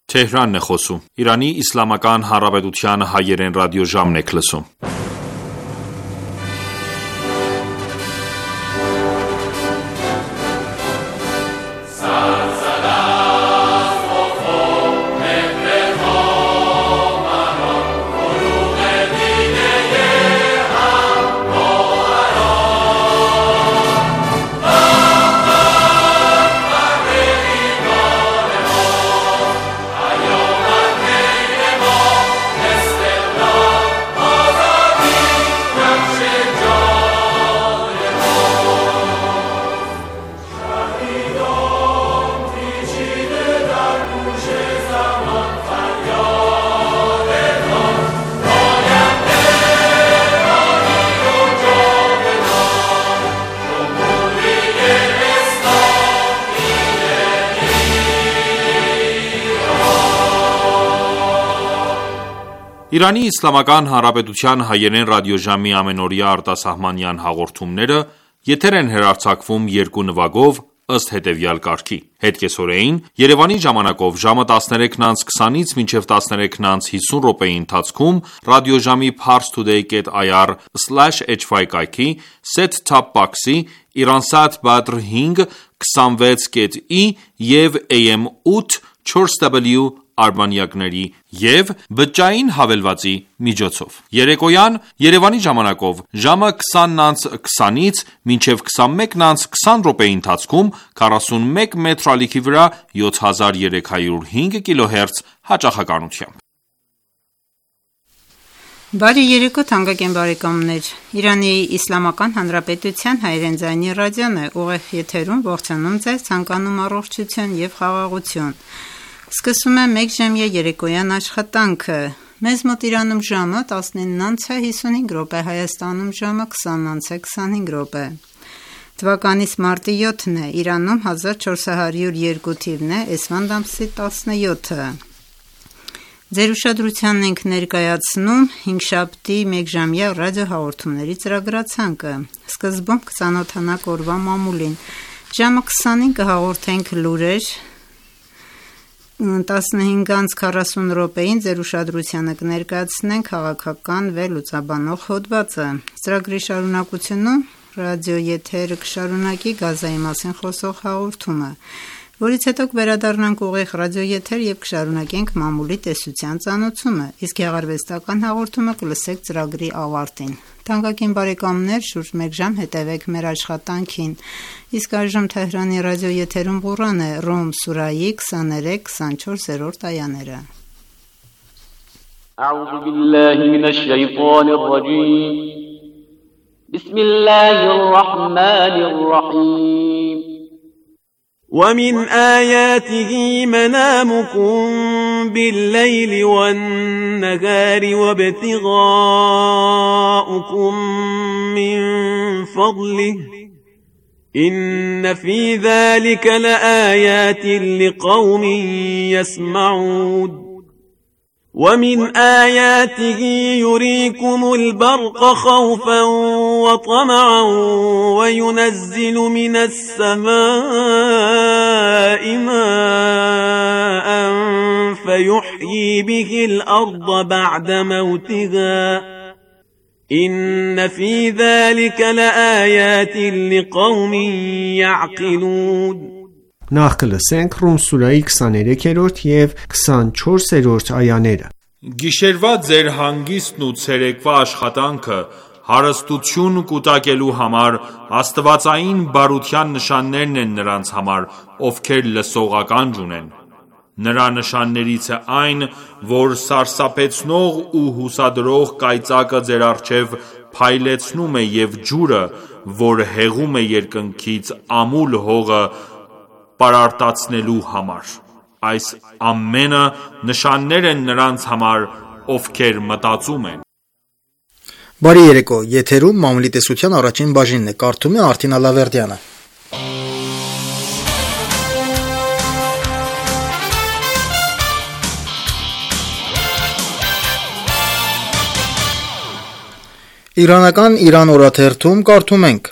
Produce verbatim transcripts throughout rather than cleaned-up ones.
Թեհրանն է խոսում։ Իրանի Իսլամական Հանրապետության հայերեն ռադիոժամն եք լսում։ Իրանի Իսլամական Հանրապետության հայերեն ռադիոժամի ամենօրյա արտասահմանյան հաղորդումները եթեր են հեռարձակվում երկու նվագով ըստ հետևյալ կարգի. Հետկեսօրեին Երևանի ժամանակով ժամը տասներեքն անց քսանից մինչև տասներեքն անց հիսուն րոպեի ընթացքում ռադիոժամի parstoday dot i r slash h y կայքի set top box-ի Iransat Badr հինգ քսանվեց կետ ի և A M ութ չորս W արբանյակների և բջջային հավելվածի միջոցով։ Երեկոյան Երևանի ժամանակով ժամը քսանն անց քսանից մինչև քսանմեկն անց քսան րոպեի ընթացքում քառասունմեկ մետր ալիքի վրա յոթ հազար երեք հարյուր հինգ կիլոհերց հաճախականությամբ։ Բարի երեկո թանկագին բարեկամներ, Իրանի Իսլամական Հանրապետության հայերեն ձայնի ռադիոն է, ուղիղ եթերում ողջունում ձեզ, ցանկանում առողջություն և խաղաղություն։ Սկսում է մեկ ժամյա երեկոյան աշխատանքը։ Մեզ մոտ Իրանում ժամը տասնինն անց է հիսունհինգ րոպե, Հայաստանում ժամը քսանն անց է քսանհինգ րոպե։ Թվականից մարտի յոթն է, Իրանում հազար չորս հարյուր երկու թիվն է, էսվանդ ամսի տասնյոթը։ Ձեր ուշադրությանն ենք ներկայացնում հինգշաբթի մեկժամյա ռադիոհաղորդումների ծրագրացանկը։ Սկզբում կծանոթանանք օրվա մամուլին։ Ժամը քսանին կհաղորդենք լուրեր, տասնհինգ անց քառասուն րոպեին ձեր ուշադրությանը կներկայացնենք քաղաքական վերլուծաբանող հոդվածը։ Ծրագրի շարունակությունում ռադիոեթերը կշարունակի Գազայի մասին խոսող հաղորդումը, որից հետո կվերադառնանք ուղիղ ռադիոեթեր և կշարունակենք մամուլի տեսության ծանոթումը, իսկ գեղարվեստական հաղորդումը կլսեք ծրագրի ավարտին։ Թանկագին բարեկամներ, շուրջ մեկ ժամ հետևեք մեր աշխատանքին, իսկ այժմ Թեհրանի ռադիոեթերում Ղուրան է, Ռում սուրայի քսաներեք քսանչորսերորդ այաները։ أعوذ بالله من الشيطان الرجيم بسم الله الرحمن الرحيم ومن آياته منامكم بالليل والنهار وابتغاؤكم من فضله إن في ذلك لآيات لقوم يسمعون ومن آياته يريكم البرق خوفا وطمعا وينزل من السماء ماء فيحيي به الأرض بعد موتها إن في ذلك لآيات لقوم يعقلون Նախ կլսենք Ռում սուրայի քսաներեքերորդ և քսանչորսերորդ այաները։ Գիշերվա ձեր հանգիստն ու ցերեկվա աշխատանքը հարստություն կուտակելու համար աստվածային բարության նշաններն են նրանց համար, ովքեր լսողական ունեն։ Նրա նշաններից է այն, որ սարսափեցնող ու հուսադրող կայծակը ձեր առջև փայլեցնում է և ջուրը, որ հեղում է երկնքից ամուլ հողը պարարտացնելու համար։ Այս ամենը նշաններ են նրանց համար, ովքեր մտածում են։ Բարի երեկո, եթերում մամուլի տեսության առաջին բաժինն է, կարդում է Արտին Ալավերդյանը։ Իրանական Իրան օրաթերթում կարդում ենք.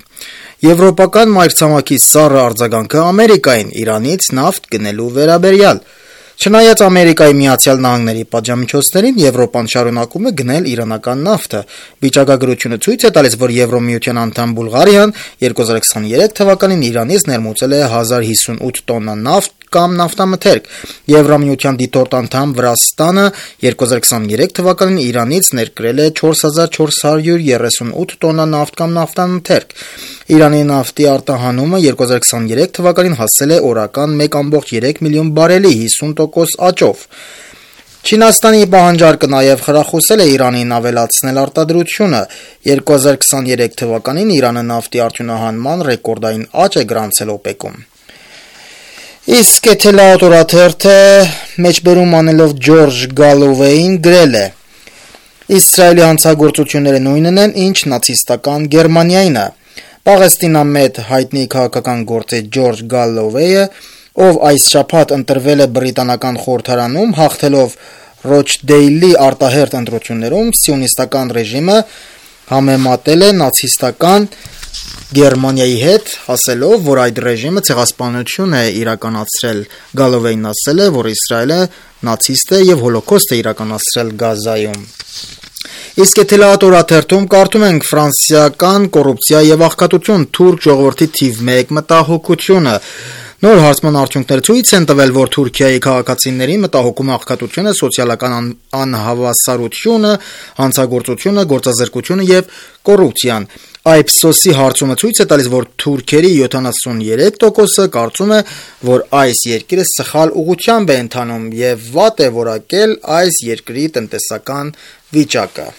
Եվրոպական մայրցամաքի սառը արձագանքը Ամերիկային Իրանից նավթ գնելու վերաբերյալ։ Չնայած Ամերիկայի Միացյալ Նահանգների պատժամիջոցներին, Եվրոպան շարունակում է գնել իրանական նավթը։ Վիճակագրությունը ցույց է տալիս, որ Եվրոմիության անդամ Բուլղարիան երկու հազար քսաներեք թվականին Իրանից ներմուծել է հազար հիսունութ տոննա նավթ կամ նավթամթերք։ Եվրամիության դիտորդ անդամ Վրաստանը երկու հազար քսաներեք թվականին Իրանից ներկրել է չորս հազար չորս հարյուր երեսունութ տոննա նավթ կամ նավթամթերք։ Իրանի նավթի արտահանումը երկու հազար քսաներեք թվականին հասել է օրական մեկ կόμma երեք միլիոն բարելի հիսուն տոկոս աճով։ Չինաստանի պահանջարկը նաև խրախուսել է Իրանին ավելացնել արտադրությունը։ երկու հազար քսաներեք թվականին Իրանը նավթի արդյունահանման ռեկորդային աճ է գրանցել օպեկում։ Իսկ Թելաուտորաթերթը մեջբերում անելով Ջորջ Գալովեին գրել է. Իսրայելի հանցագործությունները նույնն են, ինչ նացիստական Գերմանիայինը։ Պաղեստինամետ հայտնի քաղաքական գործիչ Ջորջ Գալովեյը, ով այս շաբաթ ընտրվել է բրիտանական խորհրդարանում, հաղթելով Ռոչդեյլի արտահերթ ընտրություններում, սիոնիստական ռեժիմը համեմատել է նացիստական Գերմանիայի հետ, ասելով, որ այդ ռեժիմը ցեղասպանություն է իրականացրել։ Գալովեյն ասել է, որ Իսրայելը նացիստ է եւ հոլոկոստ է իրականացրել Գազայում։ Իսկ Թելաուտորաթերթում կարդում ենք ֆրանսիական կոռուպցիա եւ աղքատություն թուրք ժողովրդի թիվ մեկ մտահոգությունը։ Նոր հարցման արդյունքները ցույց են տվել, որ Թուրքիայի քաղաքացիների մտահոգում աղքատությունը, սոցիալական անհավասարությունը, հանցագործությունը, գործազրկությունը եւ կոռուպցիան։ Այփսոսի հարցումը ցույց է տալիս, որ թուրքերի յոթանասուններեք տոկոսը կարծում է, որ այս երկիրը սխալ ուղղությամբ է ընթանում եւ վատ է որակել այս երկրի տնտեսական վիճակը։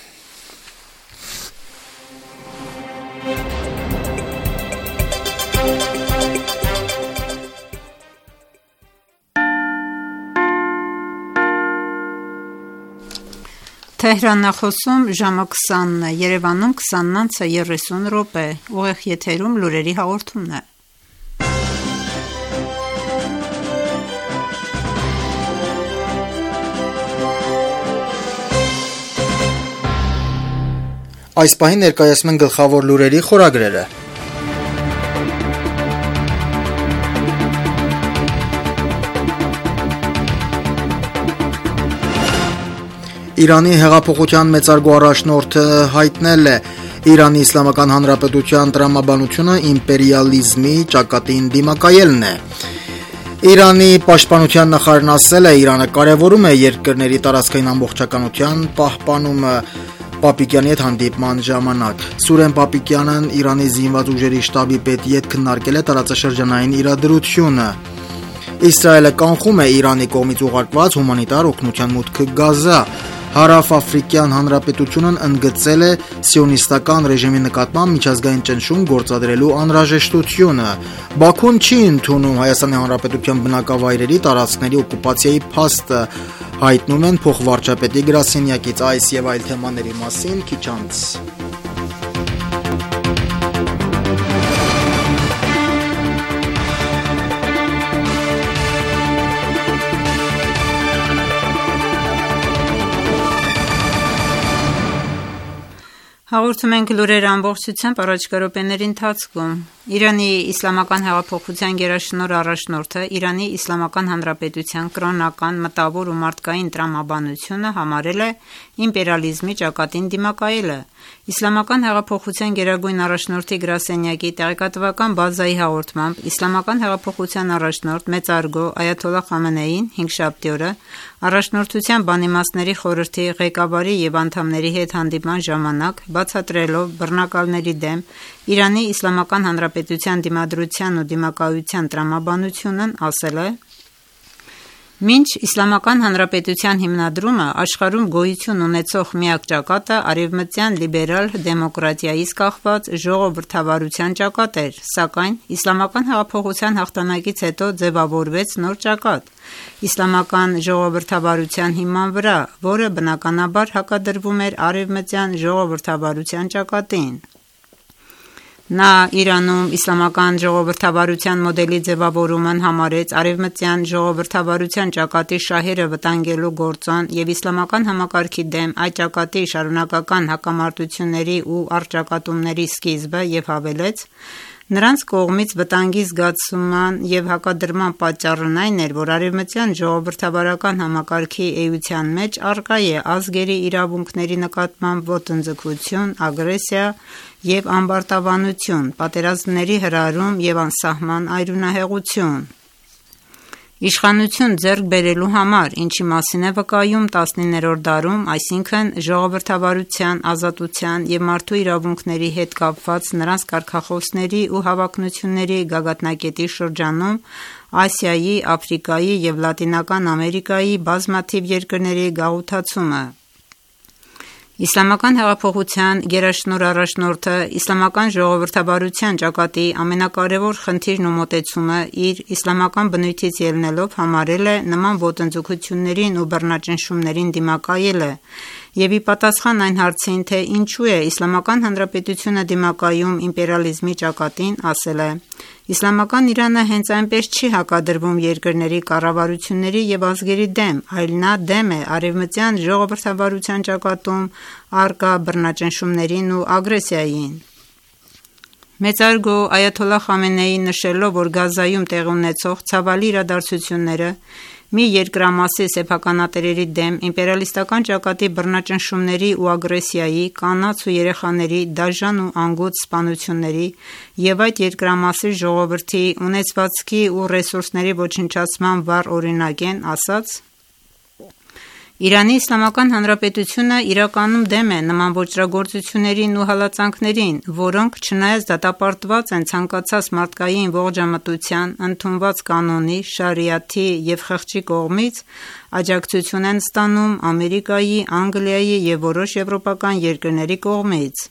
Թեհրանն է խոսում ժամը քսանն է, Երևանում քսանն անց երեսուն րոպե, ուղիղ եթերում լուրերի հաղորդումն է։ Այս պահին ներկայացնում են գլխավոր լուրերի խորագրերը։ Իրանի հեղափոխության մեծարգո առաջնորդը հայտնել է. Իրանի Իսլամական Հանրապետության տրամաբանությունը իմպերիալիզմի ճակատին դիմակայելն է։ Իրանի պաշտպանության նախարարն ասել է, Իրանը կարևորում է երկրների տարածքային ամբողջականության պահպանումը Պապիկյանի հետ հանդիպման ժամանակ։ Սուրեն Պապիկյանն Իրանի զինված ուժերի շտաբի պետի հետ քննարկել է տարածաշրջանային իրադրությունը։ Իսրայելը կանխում է Իրանի կողմից ուղարկված հումանիտար օգնության մուտքը Գազա։ Հարավ-Աֆրիկյան Հանրապետությունն ընդգծել է սիոնիստական ռեժիմի նկատմամբ միջազգային ճնշում գործադրելու անհրաժեշտությունը։ Բաքուն չի ընդունում Հայաստանի Հանրապետության բնակավայրերի տարածքների օկուպացիայի փաստը, հայտնում են փոխվարչապետի գրասենյակից։ Այս եւ այլ թեմաների մասին քիչ անց։ Հաղորդում ենք լուրեր ամբողջությամբ առաջիկա րոպեների ընթացքում։ Իրանի Իսլամական հեղափոխության գերաշնորհ առաջնորդը Իրանի Իսլամական Հանրապետության կրոնական, մտավոր ու մարդկային տրամաբանությունը համարել է իմպերիալիզմի ճակատին դիմակայելը։ Իսլամական հեղափոխության գերագույն առաջնորդի գրասենյակի տեղեկատվական բազայի հաղորդմամբ Իսլամական հեղափոխության առաջնորդ մեծարգո Այաթոլլահ Խամենեին հինգշաբթի օրը առաջնորդության բանիմաստների խորհրդի ղեկավարի եւ անդամների հետ հանդիպման ժամանակ բացատրելով բռնակալների դեմ Իրանի Իսլամական Հանրապետության դիմադրության ու դիմակայության տրամաբանությունն ասել է. Մինչ Իսլամական Հանրապետության հիմնադրումը աշխարհում գոյություն ունեցող միակ ճակատը արևմտյան լիբերալ դեմոկրատիայից կախված ժողովրդավարության ճակատ էր, սակայն Իսլամական հեղափոխության հաղթանակից հետո ձևավորվեց նոր ճակատ՝ իսլամական ժողովրդավարության հիման վրա, որը բնականաբար հակադրվում էր արևմտյան ժողովրդավարության ճակատին։ Նա Իրանում իսլամական ժողովրդավարության մոդելի ձևավորումն համարեց արևմտյան ժողովրդավարության ճակատի շահերը վտանգելու գործոն և իսլամական համակարգի դեմ այդ ճակատի շարունակական հակամարտությունների ու առճակատումների սկիզբը և հավելեց. Նրանց կողմից վտանգի զգացման և հակադրման պատճառն այն էր, որ արևմտյան ժողովրդավարական համակարգի էության մեջ առկա է ազգերի իրավունքների նկատմամբ ոտնձգություն, ագրեսիա և ամբարտավանություն, պատերազմների հրահրում և անսահման այրունահեղություն։ Իշխանություն ձեռք բերելու համար, ինչի մասին է վկայում տասնիններորդ դարում, այսինքն ժողովրդավարության, ազատության և մարդու իրավունքների հետ կապված նրանց կարգախոսների ու հավակնությունների գագաթնակետի շրջանում Ասիայի, Աֆրիկայի և Լատինական Ամերիկայի բազմաթիվ երկրների գաղութացումը։ Իսլամական հեղափոխության գերաշնորհ առաջնորդը իսլամական ժողովրդավարության ճակատի ամենակարևոր խնդիրն ու մոտեցումը իր իսլամական բնույթից ելնելով համարել է նման ոտնձգություններին ու բռնաճնշումներին դիմակայելը և ի պատասխան այն հարցին, թե ինչու է Իսլամական Հանրապետությունը դիմակայում իմպերիալիզմի ճակատին, ասել է. «Իսլամական Իրանը հենց այնպես չի հակադրվում երկրների կառավարությունների և ազգերի դեմ, այլ նա դեմ է արևմտյան ժողովրդավարության ճակատում առկա բռնաճնշումներին ու ագրեսիային»։ Մեծարգո Այաթոլլահ Խամենեին նշելով, որ Գազայում տեղի ունեցող ցավալի իրադարձությունները մի երկրամասի սեփականատերերի դեմ իմպերիալիստական ճակատի բռնաճնշումների ու ագրեսիայի, կանանց ու երեխաների դաժան ու անգութ սպանությունների և այդ երկրամասի ժողովրդի ունեցվածքի ու ռեսուրսների ոչնչացման վառ օրինակ են, ասաց. «Իրանի Իսլամական Հանրապետությունը իրականում դեմ է նման ոճրագործություններին ու հալածանքներին, որոնք չնայած դատապարտված են ցանկացած մարդկային ողջամտության, ընդունված կանոնի, շարիաթի և խղճի կողմից, աջակցություն են ստանում Ամերիկայի, Անգլիայի և որոշ եվրոպական երկրների կողմից»։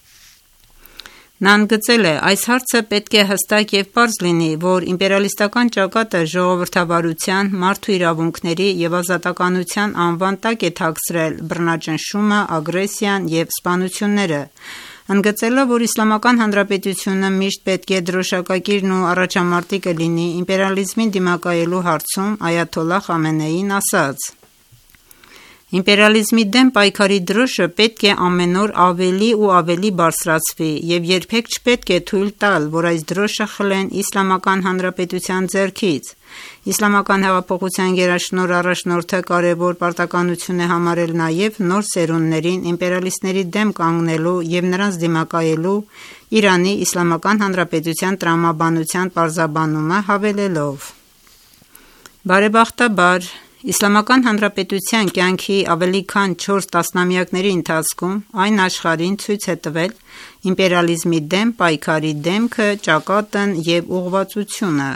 Նա ընդգծել է. «Այս հարցը պետք է հստակ և պարզ լինի, որ իմպերիալիստական ճակատը ժողովրդավարության, մարդու իրավունքների և ազատականության անվան տակ է թաքցրել բռնաճնշումը, ագրեսիան և սպանությունները»։ Ընդգծելով, որ Իսլամական Հանրապետությունը միշտ պետք է դրոշակակիրն ու առաջամարտիկը լինի իմպերիալիզմին դիմակայելու հարցում, Այաթոլլահ Խամենեին ասաց. «Իմպերիալիզմի դեմ պայքարի դրոշը պետք է ամեն օր ավելի ու ավելի բարձրացվի և երբեք չպետք է թույլ տալ, որ այս դրոշը խլեն Իսլամական Հանրապետության ձեռքից»։ Իսլամական հեղափոխության գերաշնորհ առաջնորդը կարևոր պարտականություն է համարել նաև նոր սերունդներին իմպերիալիստների դեմ կանգնելու և նրանց դիմակայելու Իրանի Իսլամական Հանրապետության տրամաբանության պարզաբանումը հավելելով. «Բարեբախտաբար, Իսլամական Հանրապետության կյանքի ավելի քան չորս տասնամյակների ընթացքում այն աշխարհին ցույց է տվել իմպերիալիզմի դեմ պայքարի դեմքը, ճակատն և ուղղվածությունը»։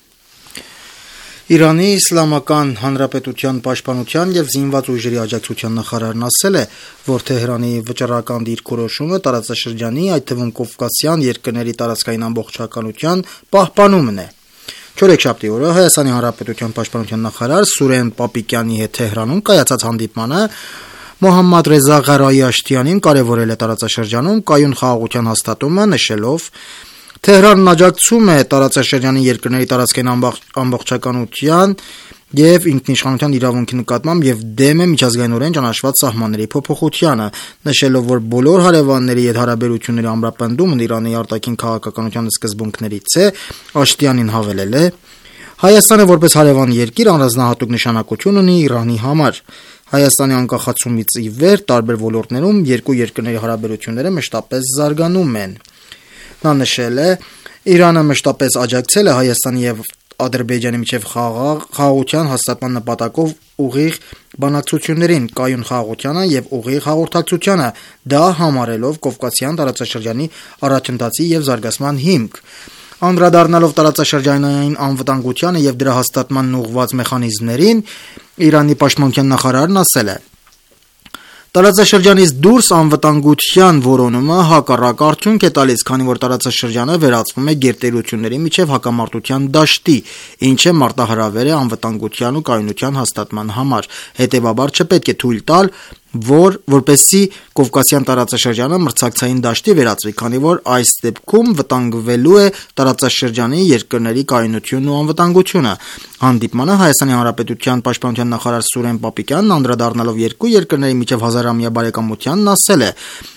Իրանի Իսլամական Հանրապետության պաշտպանության և զինված ուժերի աջակցության նախարարն ասել է, որ Թեհրանի վճռական դիրքորոշումը տարածաշրջանի, այդ թվում կովկասյան երկրների տարածքային ամբողջականության պահպանումն է։ Չորեքշաբթի օրը Հայաստանի Հանրապետության պաշտպանության նախարար Սուրեն Պապիկյանի հետ Թեհրանում կայացած հանդիպմանը Մոհամմադ Ռեզա Ղարայի Աշտիանին կարևորել է տարածաշրջանում կայուն խաղաղության հաստատումը, նշելով. «Թեհրանն աջակցում է տարածաշրջանի երկրների տարածքային ամբողջականության և ինքնիշխանության իրավունքի նկատմամբ և դեմ է միջազգայինորեն ճանաչված սահմանների փոփոխությանը», նշելով, որ բոլոր հարևանների հետ հարաբերությունների ամրապնդումն Իրանի արտաքին քաղաքականության սկզբունքներից է, Աշտիանին հավելել է. «Հայաստանը որպես հարևան երկիր առանձնահատուկ նշանակություն ունի Իրանի համար։ Հայաստանի անկախացումից ի վեր տարբեր ոլորտներում երկու երկրների հարաբերությունները մշտապես զարգանում են»։ Նա նշել է. «Իրանը մշտապես աջակցել է Հայաստանի և Ադրբեջանի միջև խաղաղության հաստատման նպատակով ուղիղ բանակցություններին, կայուն խաղաղությանը և ուղիղ հաղորդակցությանը, դա համարելով Կովկասյան տարածաշրջանի առաջընթացի և զարգացման հիմք»։ Անդրադառնալով տարածաշրջանային անվտանգությանը և դրա հաստատմանն ուղղված մեխանիզմներին, Իրանի պաշտպանության նախարարն ասել է. «Տարածաշրջանից դուրս անվտանգության որոնումը հակառակ արդյունք է տալիս, քանի որ տարածաշրջանը վերածվում է գերտերությունների միջև հակամարտության դաշտի, ինչը մարտահրավեր է անվտանգության ու կայունության հաստատման համար։ Հետևաբար չպետք է թույլ տալ, որ որպեսզի Կովկասյան տարածաշրջանը մրցակցային դաշտի վերածվի, քանի որ այս դեպքում վտանգվելու է տարածաշրջանի երկրների կայունությունն ու անվտանգությունը»։ Հանդիպմանը Հայաստանի Հանրապետության պաշտպանության նախարար Սուրեն Պապիկյանն անդրադառնալով երկու երկրների միջև հազարամյա բարեկամությանն ասել է.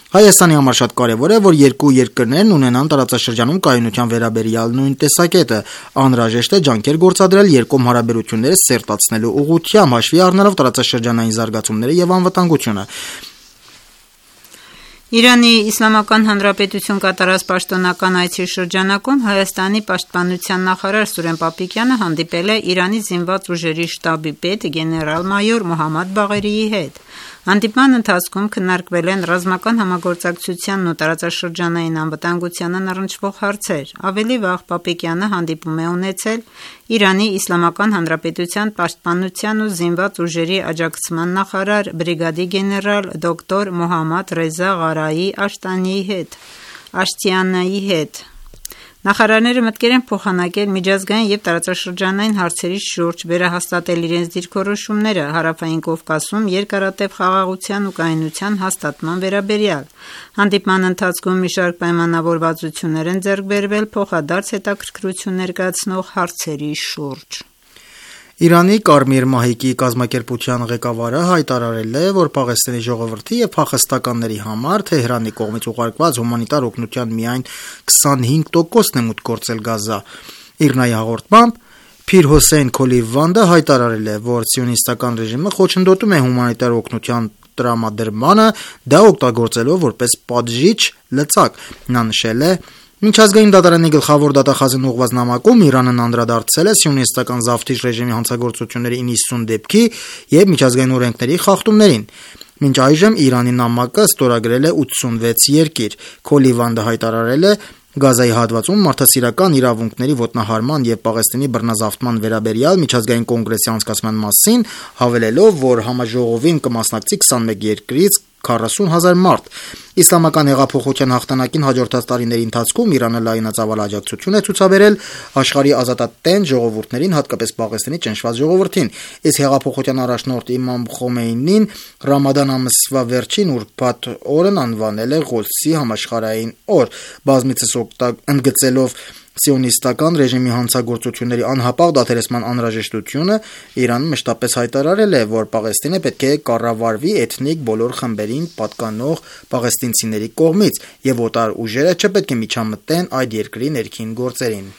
Հայաստանի համար շատ կարևոր է, որ երկու երկրներն ունենան տարածաշրջանում կայունության վերաբերյալ նույն տեսակետը, անհրաժեշտ է ջանքեր գործադրել երկկողմ հարաբերությունները սերտացնելու ուղղությամբ, հաշվի առնելով տարածաշրջանային զարգացումները եւ անվտանգությունը։ Իրանի Իսլամական Հանրապետություն կատարած պաշտոնական այցի շրջանակում Հայաստանի պաշտպանության նախարար Սուրեն Պապիկյանը հանդիպել է Իրանի զինված ուժերի շտաբի պետ գեներալ-մայոր Մոհամմադ Բաղերիի հետ։ Հանդիպման ընթացքում քննարկվել են ռազմական համագործակցությանն ու տարածաշրջանային անվտանգությանն առնչվող հարցեր։ Ավելի վաղ Պապիկյանը հանդիպում է ունեցել Իրանի Իսլամական Հանրապետության պաշտպանության ու զինված ուժերի աջակցման նախարար բրիգադի գեներալ դոկտոր Մոհամմադ Ռեզա Ղարայի Աշտանիի հետ, Աշտիանայի հետ։ Նախարարները մտկեր են փոխանակել միջազգային եւ տարածաշրջանային հարցերի շուրջ, վերահաստատել իրենց դիրքորոշումները Հարավային Կովկասում երկարատև խաղաղության ու կայունության հաստատման վերաբերյալ։ Հանդիպման ընթացքում մի շարք պայմանավորվածություններ են ձեռք բերվել փոխադարձ հետաքրքրություն ներկայացնող հարցերի շուրջ։ Իրանի Կարմիր մահիկի կազմակերպության ղեկավարը հայտարարել է, որ Պաղեստինի ժողովրդի եւ փախստականների համար Թեհրանի կողմից ուղարկված հումանիտար օգնության միայն քսանհինգ տոկոսն է մուտք գործել Գազա։ Իրնայի հաղորդմամբ Փիր Հոսեյն Քոլիվանդը հայտարարել է, որ սիոնիստական ռեժիմը խոչընդոտում է հումանիտար օգնության տրամադրմանը, դա օգտագործելով որպես պատժիչ լծակ։ Նա նշել է. Միջազգային դատարանի գլխավոր դատախազին ուղղված նամակում Իրանն անդրադարձել է սիոնիստական զավթիչ ռեժիմի հանցագործությունների իննսուն դեպքի եւ միջազգային օրենքների խախտումներին։ Մինչ այժմ Իրանի նամակը ստորագրել է ութսունվեց երկիր։ Քոլիվանդը հայտարարել է Գազայի հատվածում մարդասիրական իրավունքների ոտնահարման եւ Պաղեստինի բռնազավթման վերաբերյալ միջազգային կոնգրեսի անցկացման մասին, հավելելով, որ համաժողովին կմասնակցի քսանմեկ երկրից քառասուն հազար մարդ։ Իսլամական հեղափոխության հաղթանակին հաջորդած տարիների ընթացքում Իրանը լայնածավալ աջակցություն է ցուցաբերել աշխարհի ազատատենչ ժողովուրդներին, հատկապես Պաղեստինի ճնշված ժողովրդին։ Իսկ հեղափոխության առաջնորդ Իմամ Խոմեյնին Ռամադան ամսվա վերջին ուրբաթ օրն անվանել է Ղոդսի համաշխարհային օր, բազմիցս ընդգծելով սիոնիստական ռեժիմի հանցագործությունների անհապաղ դադարեցման անհրաժեշտությունը, Իրանը մշտապես հայտարարել է, որ Պաղեստինը պետք է կառավարվի էթնիկ բոլոր խմբերին պատկանող պաղեստինցիների կողմից, եւ օտար ուժերը չպետք է միջամտեն այդ երկրի ներքին գործերին։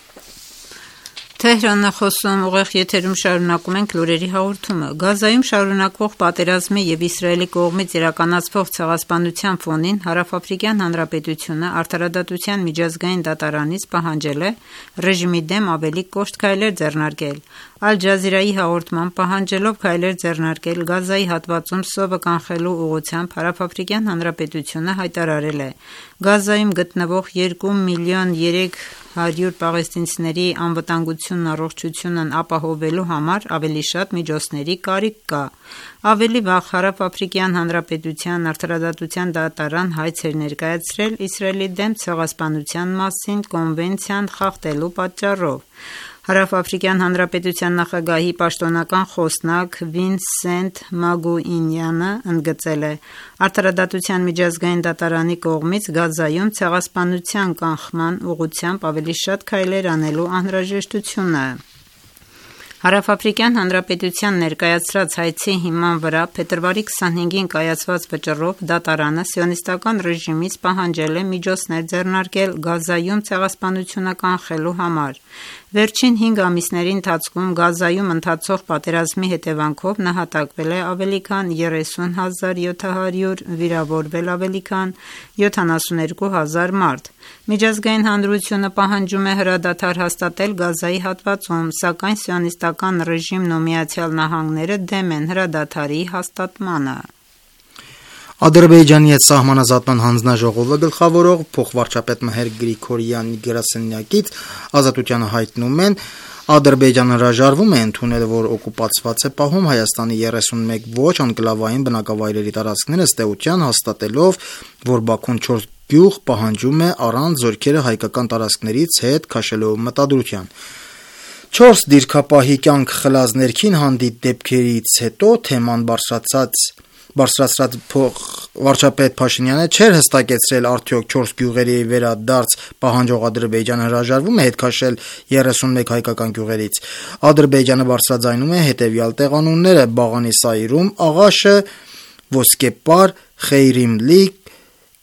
Թեհրանն խոսում ուղիղ եթերում շարունակում ենք լուրերի հաղորդումը։ Գազայում շարունակվող պատերազմի եւ Իսրայելի կողմից իրականացվող ցեղասպանության ֆոնին Հարավաֆրիկյան Հանրապետությունը արդարադատության միջազգային դատարանից պահանջել է ռեժիմի դեմ ավելի կոշտ քայլեր ձեռնարկել։ Ալ Ջազիրայի հաղորդմամբ պահանջելով քայլեր ձեռնարկել Գազայի հատվածում սովը կանխելու ուղղությամբ Հարավաֆրիկյան Հանրապետությունը հայտարարել է. Գազայում գտնվող երկու միլիոն երեք հարյուր պաղեստինցիների անվտանգությունն առողջությունն ապահովելու համար ավելի շատ միջոցների կարիք կա։ Ավելի վաղ Հարավաֆրիկյան Հանրապետության արդարադատության դատարան հայց էր ներկայացրել Իսրայելի դեմ ցեղասպանության մասին կոնվենցիան խախտելու պատճառով։ Հարավաֆրիկյան Հանրապետության նախագահի պաշտոնական խոսնակ Վինսենտ Մագուինյանը ընդգծել է. Արդարադատության միջազգային դատարանի կողմից Գազայում ցեղասպանության կանխման ուղղությամբ ավելի շատ քայլեր անելու անհրաժեշտությունը։ Հարավաֆրիկյան Հանրապետության ներկայացրած հայցի հիման վրա փետրվարի քսանհինգին կայացված վճռով դատարանը սիոնիստական ռեժիմից պահանջել է միջոցներ ձեռնարկել Գազայում ցեղասպանությունը կանխելու համար։ Վերջին հինգ ամիսների ընթացքում Գազայում ընթացող պատերազմի հետևանքով նահատակվել է ավելի քան երեսուն հազար յոթ հարյուր, վիրավորվել ավելի քան յոթանասունյոթ հազար մարդ։ Միջազգային հանրությունը պահանջում է հրադադար հաստատել Գազայի հատվածում, սակայն սիոնիստական ռեժիմն ու Միացյալ Նահանգները դեմ են հրադադարի հաստատմանը։ Ադրբեջանի հետ սահմանազատման հանձնաժողովը գլխավորող փոխվարչապետ Մհեր Գրիգորյանի գրասենյակից Ազատությանը հայտնում են, Ադրբեջանը հրաժարվում է ընդունել, որ օկուպացված է պահում Հայաստանի երեսունմեկ ոչ անկլավային բնակավայրերի տարածքները ըստ էության, հաստատելով, որ Բաքուն չորս գյուղ պահանջում է առանց զորքերը հայկական տարածքներից հետ քաշելու մտադրության։ Չորս դիրքապահի կյանք խլած ներքին հանդիպ դեպքերից հետո թեման բարձրացած Բարձրացրած վարչապետ Փաշինյանը չէր հստակեցրել արդյոք չորս գյուղերի վերադարձ պահանջող Ադրբեջանը հրաժարվում է հետ քաշել երեսունմեկ հայկական գյուղերից։ Ադրբեջանը բարձրաձայնում է հետևյալ տեղանունները՝ Բաղանի Սայրում, Աղաշը, Ոսկեպար, Խեյրիմլի,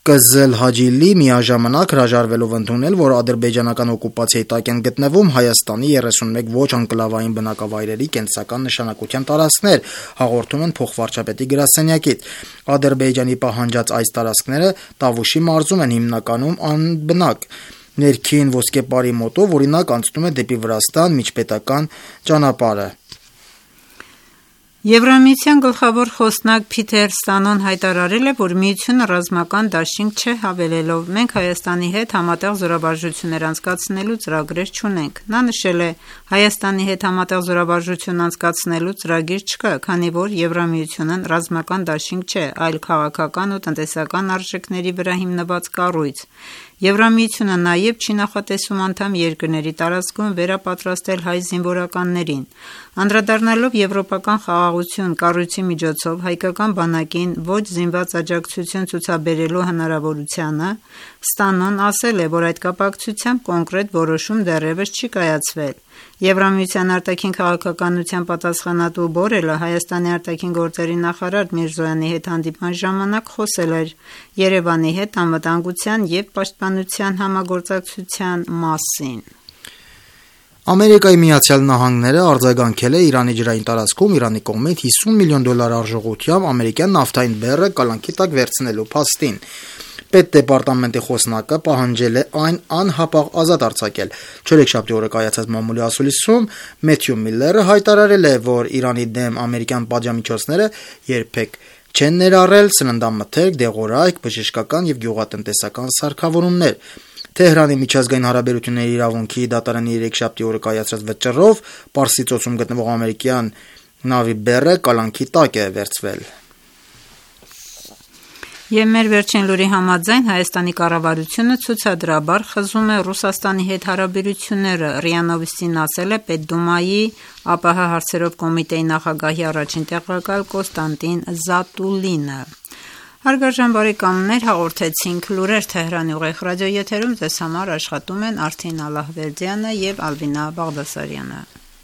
Կզել Հաջիլի միաժամանակ հրաժարվելով ընդունել, որ ադրբեջանական օկուպացիայի տակ են գտնվում Հայաստանի երեսունմեկ ոչ անկլավային բնակավայրերի կենսական նշանակության տարածքներ, հաղորդում են փոխվարչապետի գրասենյակից։ Ադրբեջանի պահանջած այս տարածքները Տավուշի մարզում են հիմնականում անբնակ։ Ներքին ոսկեպարի մոտով օրինակ անցնում է դեպի Վրաստան միջպետական ճանապարհը։ Եվրամիության գլխավոր խոսնակ Փիթեր Ստանոն հայտարարել է, որ միությունը ռազմական դաշինք չէ, հավելելով. «Մենք Հայաստանի հետ համատեղ զորավարժություններ անցկացնելու ծրագրեր չունենք»։ Նա նշել է. «Հայաստանի հետ համատեղ զորավարժություն անցկացնելու ծրագիր չկա, քանի որ Եվրամիությունն ռազմական դաշինք չէ, այլ քաղաքական ու տնտեսական արժեքների վրա հիմնված կառույց»։ Եվրամիությունը նաև չի նախատեսում անդամ երկրների տարածքում վերապատրաստել հայ զինվորականներին։ Անդրադառնալով եվրոպական խաղաղություն կառույցի միջոցով հայկական բանակին ոչ զինված աջակցություն ցուցաբերելու հնարավորությանը, Ստանոն ասել է, որ այդ կապակցությամբ կոնկրետ որոշում դեռևս չի կայացվել։ Եվրամիության արտաքին քաղաքականության պատասխանատու Բորելը Հայաստանի արտաքին գործերի նախարար Միրզոյանի հետ հանդիպման ժամանակ խոսել էր Երևանի հետ անվտանգության և պաշտպանության համագործակցության մասին։ Ամերիկայի Միացյալ Նահանգները արձագանքել է Իրանի ջրային տարածքում Իրանի կողմից հիսուն միլիոն դոլար արժողությամբ ամերիկյան նավթային բեռը կալանքի տակ վերցնելու փաստին։ Պետդեպարտամենտի խոսնակը պահանջել է այն անհապաղ ազատ արձակել։ Չորեքշաբթի օրը կայացած մամուլի ասուլիսում Մեթյու Միլլերը հայտարարել է, որ Իրանի դեմ ամերիկյան պատժամիջոցները երբեք չեն ներառել սննդամթերք, դեղորայք, բժշկական և գյուղատնտեսական սարքավորումներ։ Թեհրանի միջազգային հարաբերությունների իրավունքի դատարանի երեքշաբթի օրը կայացրած վճռով Պարսից ծոցում գտնվող ամերիկյան նավի բեռը կալանքի տակ է վերցվել։ Եվ մեր վերջին լուրի համաձայն Հայաստանի կառավարությունը ցուցադրաբար խզում է Ռուսաստանի հետ հարաբերությունները։ ՌԻԱ Նովոստին ասել է Պետդումայի ԱՊՀ հարցերով կոմիտեի նախագահի առաջին տեղակալ Կոստանտին Զատուլինը։ Հարգարժան բարեկամներ, հաղորդեցինք լուրեր Թեհրանի ուղիղ ռադիոեթերում, ձեզ համար աշխատում են Արթին Ալլահվերդյանը և Ալբինա Բաղդասարյանը։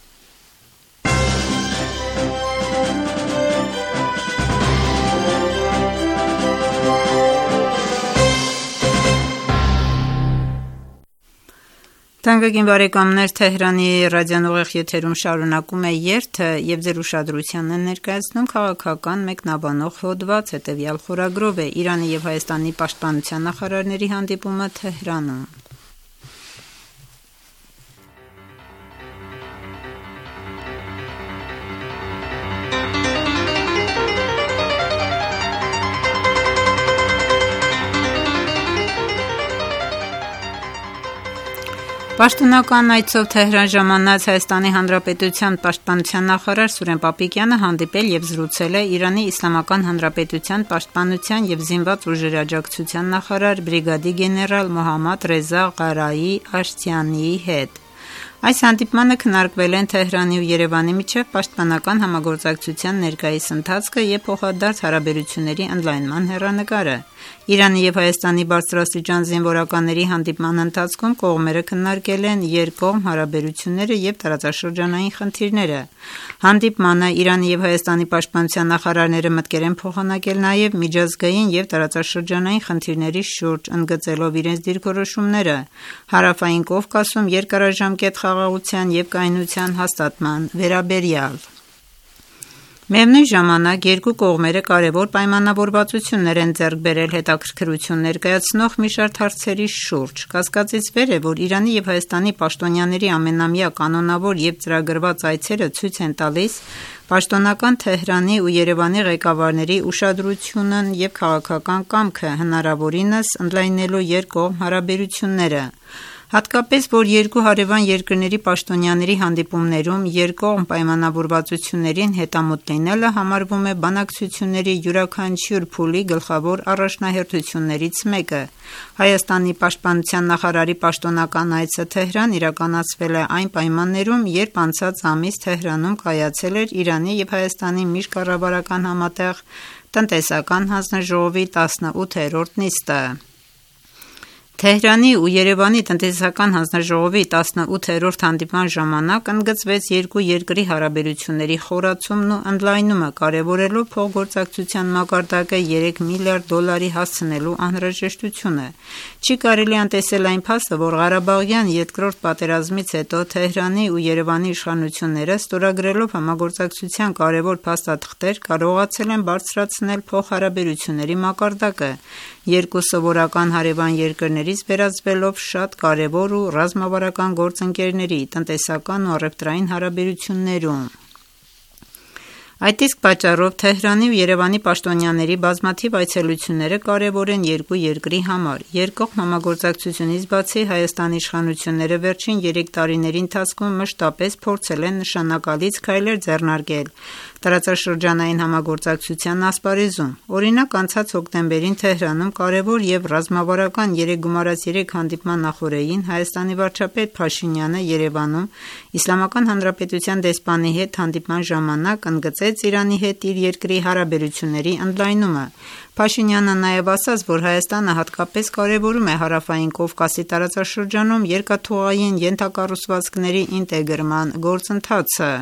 Թանկագին բարեկամներ, Թեհրանի ռադիոն ուղիղ եթերում շարունակում է երթը և ձեր ուշադրությանն է ներկայացնում քաղաքական մեկնաբանող հոդված, հետևյալ խորագրով է Իրանի և Հայաստանի պաշտպանության նախարարների հանդիպումը Թեհրանում։ Պաշտոնական այցով Թեհրան ժամանած Հայաստանի Հանրապետության պաշտպանության նախարար Սուրեն Պապիկյանը հանդիպել և զրուցել է Իրանի Իսլամական Հանրապետության պաշտպանության և զինված ուժերի աջակցության նախարար բրիգադի գեներալ Մոհամմադ Ռեզա Ղարայի Աշթիանիի հետ։ Այս հանդիպմանը քննարկվել են Թեհրանի ու Երևանի միջև պաշտպանական համագործակցության ներկայիս ընթացքը և փոխադարձ հարաբերությունների ընդլայնման հեռանկարը։ Իրանի և Հայաստանի բարձրաստիճան զինվորականների հանդիպման ընթացքում կողմերը քննարկել են երկկողմ հարաբերությունները և տարածաշրջանային խնդիրները։ Հանդիպմանը Իրանի և Հայաստանի պաշտպանության նախարարները մտքեր են փոխանակել նաև միջազգային և տարածաշրջանային խնդիրների շուրջ, ընդգծելով իրենց դիրքորոշումները Հարավային Կովկասում երկարաժամկետ խաղաղության և կայունության հաստատման վերաբերյալ։ Միևնույն ժամանակ երկու կողմերը կարևոր պայմանավորվածություններ են ձեռք բերել հետաքրքրություն ներկայացնող մի շարք հարցերի շուրջ։ Կասկածից վեր է, որ Իրանի և Հայաստանի պաշտոնյաների ամենամյա կանոնավոր և ծրագրված այցերը ցույց են տալիս պաշտոնական Թեհրանի ու Երևանի ղեկավարների ուշադրությունն և քաղաքական կամքը հնարավորինս ընդլայնելու երկկողմ հարաբերությունները։ Հատկապես, որ երկու հարևան երկրների պաշտոնյաների հանդիպումներում երկկողմ պայմանավորվածություններին հետամուտ լինելը համարվում է բանակցությունների յուրաքանչյուր փուլի գլխավոր առաջնահերթություններից մեկը։ Հայաստանի պաշտպանության նախարարի պաշտոնական այցը Թեհրան իրականացվել է այն պայմաններում, երբ անցած ամիս Թեհրանում կայացել էր Իրանի և Հայաստանի միջկառավարական համատեղ տնտեսական հանձնաժողովի տասնութերորդ նիստը։ Թեհրանի ու Երևանի տնտեսական հանձնաժողովի տասնութերորդ հանդիպման ժամանակ ընդգծվեց երկու երկրի հարաբերությունների խորացումն ու ընդլայնումը, կարևորելով փոխգործակցության մակարդակը երեք միլիարդ դոլարի հասցնելու անհրաժեշտությունը։ Չի կարելի անտեսել այն փաստը, որ Ղարաբաղյան երկրորդ պատերազմից հետո Թեհրանի ու Երևանի իշխանությունները ստորագրելով համագործակցության կարևոր փաստաթղթեր կարողացել են բարձրացնել փոխհարաբերությունների մակարդակը, երկու սովորական հարևան երկրներից վերածվելով շատ կարևոր ու ռազմավարական գործընկերների տնտեսական ու առևտրային հարաբերություններում։ Այդ իսկ պատճառով Թեհրանի ու Երևանի պաշտոնյաների բազմաթիվ այցելությունները կարևոր են երկու երկրի համար։ Երկկողմ համագործակցությունից բացի Հայաստանի իշխանությունները վերջին երեք տարիների ընթացքում մշտապես փորձել են նշանակալից քայլեր ձեռնարկել տարածաշրջանային համագործակցության ասպարեզում։ Օրինակ, անցած հոկտեմբերին Թեհրանում կարևոր եւ ռազմավարական երեք գումարած երեք հանդիպման նախօրեին Հայաստանի վարչապետ Փաշինյանը Երևանում Իսլամական Հանրապետության դեսպանի հետ հանդիպման ժամանակ ընդգծեց Իրանի հետ իր երկրի հարաբերությունների ընդլայնումը։ Փաշինյանը նաև ասաց, որ Հայաստանը հատկապես կարևորում է Հարավային Կովկասի տարածաշրջանում երկաթուղային ենթակառուցվածքների ինտեգրման գործընթացը։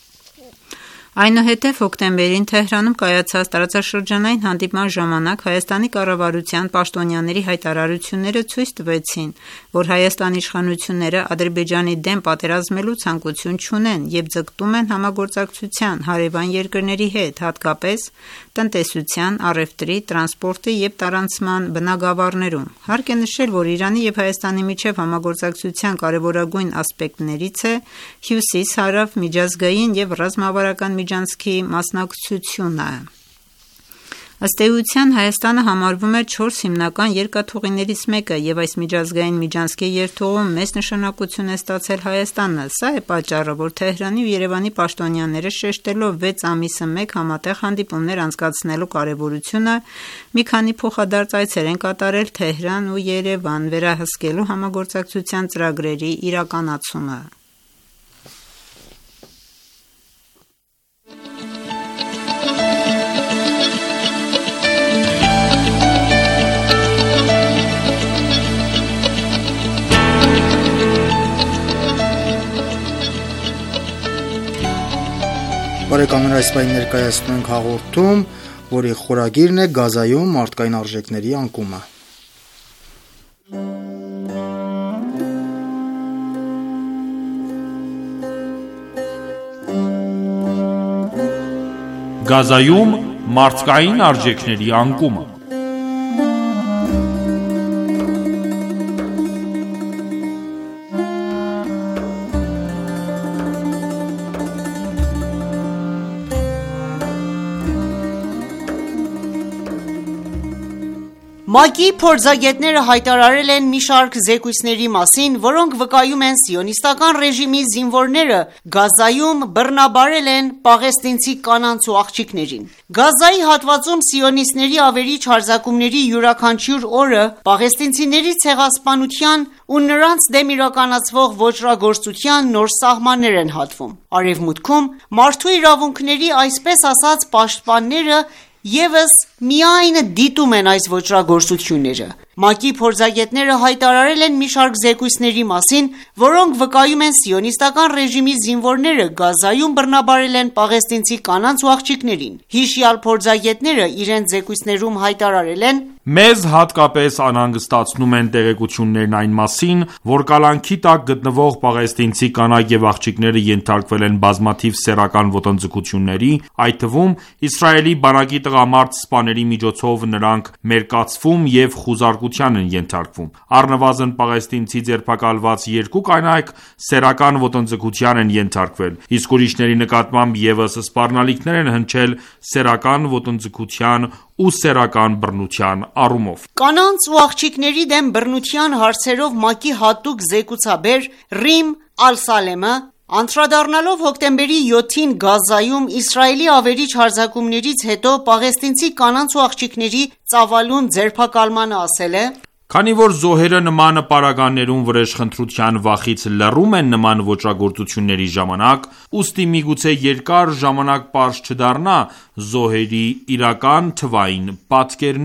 Այնուհետև հոկտեմբերին Թեհրանում կայացած տարածաշրջանային հանդիպման ժամանակ Հայաստանի կառավարության պաշտոնյաների հայտարարությունները ցույց տվեցին, որ Հայաստանի իշխանությունները Ադրբեջանի դեմ պատերազմելու ցանկություն չունեն եւ ձգտում են համագործակցության հարևան երկրների հետ, հատկապես տնտեսության, առևտրի, տրանսպորտի եւ տարանցման բնագավառներում։ Հարկ է նշել, որ Իրանի եւ Հայաստանի միջև համագործակցության կարևորագույն ասպեկտներից է հյուսիս-հարավ միջազգային եւ ռազմավարական միջանցքի մասնակցությունը։ Ըստ էության Հայաստանը համարվում է չորս հիմնական երկաթուղիներից մեկը եւ այս միջազգային միջանցքի երթուղում մեծ նշանակություն է ստացել Հայաստանը։ Սա է պատճառը, որ Թեհրանի ու Երևանի պաշտոնյաները շեշտելով վեց ամիսը մեկ համատեղ հանդիպումներ անցկացնելու կարևորությունը մի քանի փոխադարձ այցեր են կատարել Թեհրան ու Երևան վերահսկելու համագործակցության ծրագրերի իրականացումը։ Բարեկամներ, այս պայն ներկայացնում ենք հաղորդում, որի խորագիրն է Գազայում մարդկային արժեքների անկումը։ Գազայում մարդկային արժեքների անկումը։ ՄԱԿ-ի փորձագետները հայտարարել են մի շարք զեկույցների մասին, որոնք վկայում են սիոնիստական ռեժիմի զինվորները Գազայում բռնաբարել են պաղեստինցի կանանց ու աղջիկներին։ Գազայի հատվածում սիոնիստների ավերիչ հարձակումների յուրաքանչյուր օրը պաղեստինցիների ցեղասպանության ու նրանց դեմ իրականացվող ոճրագործության նոր սահմաններ են հատվում։ Արևմուտքում մարդու իրավունքների այսպես ասած պաշտպանները Եվս միայն դիտում են այս ոճրագործությունները։ ՄԱԿ-ի փորձագետները հայտարարել են մի շարք զեկույցների մասին, որոնք վկայում են սիոնիստական ռեժիմի զինվորները Գազայում բռնաբարել են պաղեստինցի կանանց ու աղջիկներին։ Հիշյալ փորձագետները իրենց զեկույցներում հայտարարել են. Մեզ հատկապես անհանգստացնում են տեղեկություններն այն մասին, որ կալանքի տակ գտնվող պաղեստինցի կանայք եւ աղջիկները ենթարկվել են բազմաթիվ սեռական ոտնձգությունների, այդ թվում Իսրայելի բանակի տղամարդ սպաների միջոցով նրանք մերկացվում եւ խուզարկության են ենթարկվում։ Առնվազն պաղեստինցի ձերբակալված երկու կանայք սեռական ոտնձգության են ենթարկվել, իսկ ուրիշների նկատմամբ եւս սպառնալիքներ են հնչել սեռական ոտնձգության ու սեռական բռնության առումով։ Կանանց ու աղջիկների դեմ բռնության հարցերով ՄԱԿ-ի հատուկ զեկուցաբեր Ռիմ Ալ-Սալեմը անդրադառնալով հոկտեմբերի յոթին Գազայում Իսրայելի ավերիչ հարձակումներից հետո պաղեստինցի կանանց ու աղջիկների ծավալուն ձերբակալմանը ասել է. Քանի որ զոհերը նման պարագաներում վրեժխնդրության վախից լռում են նման ոճրագործությունների ժամանակ, ուստի միգուցե երկար ժամանակ պարզ չդառնա զոհերի իրական թվային պատկերները։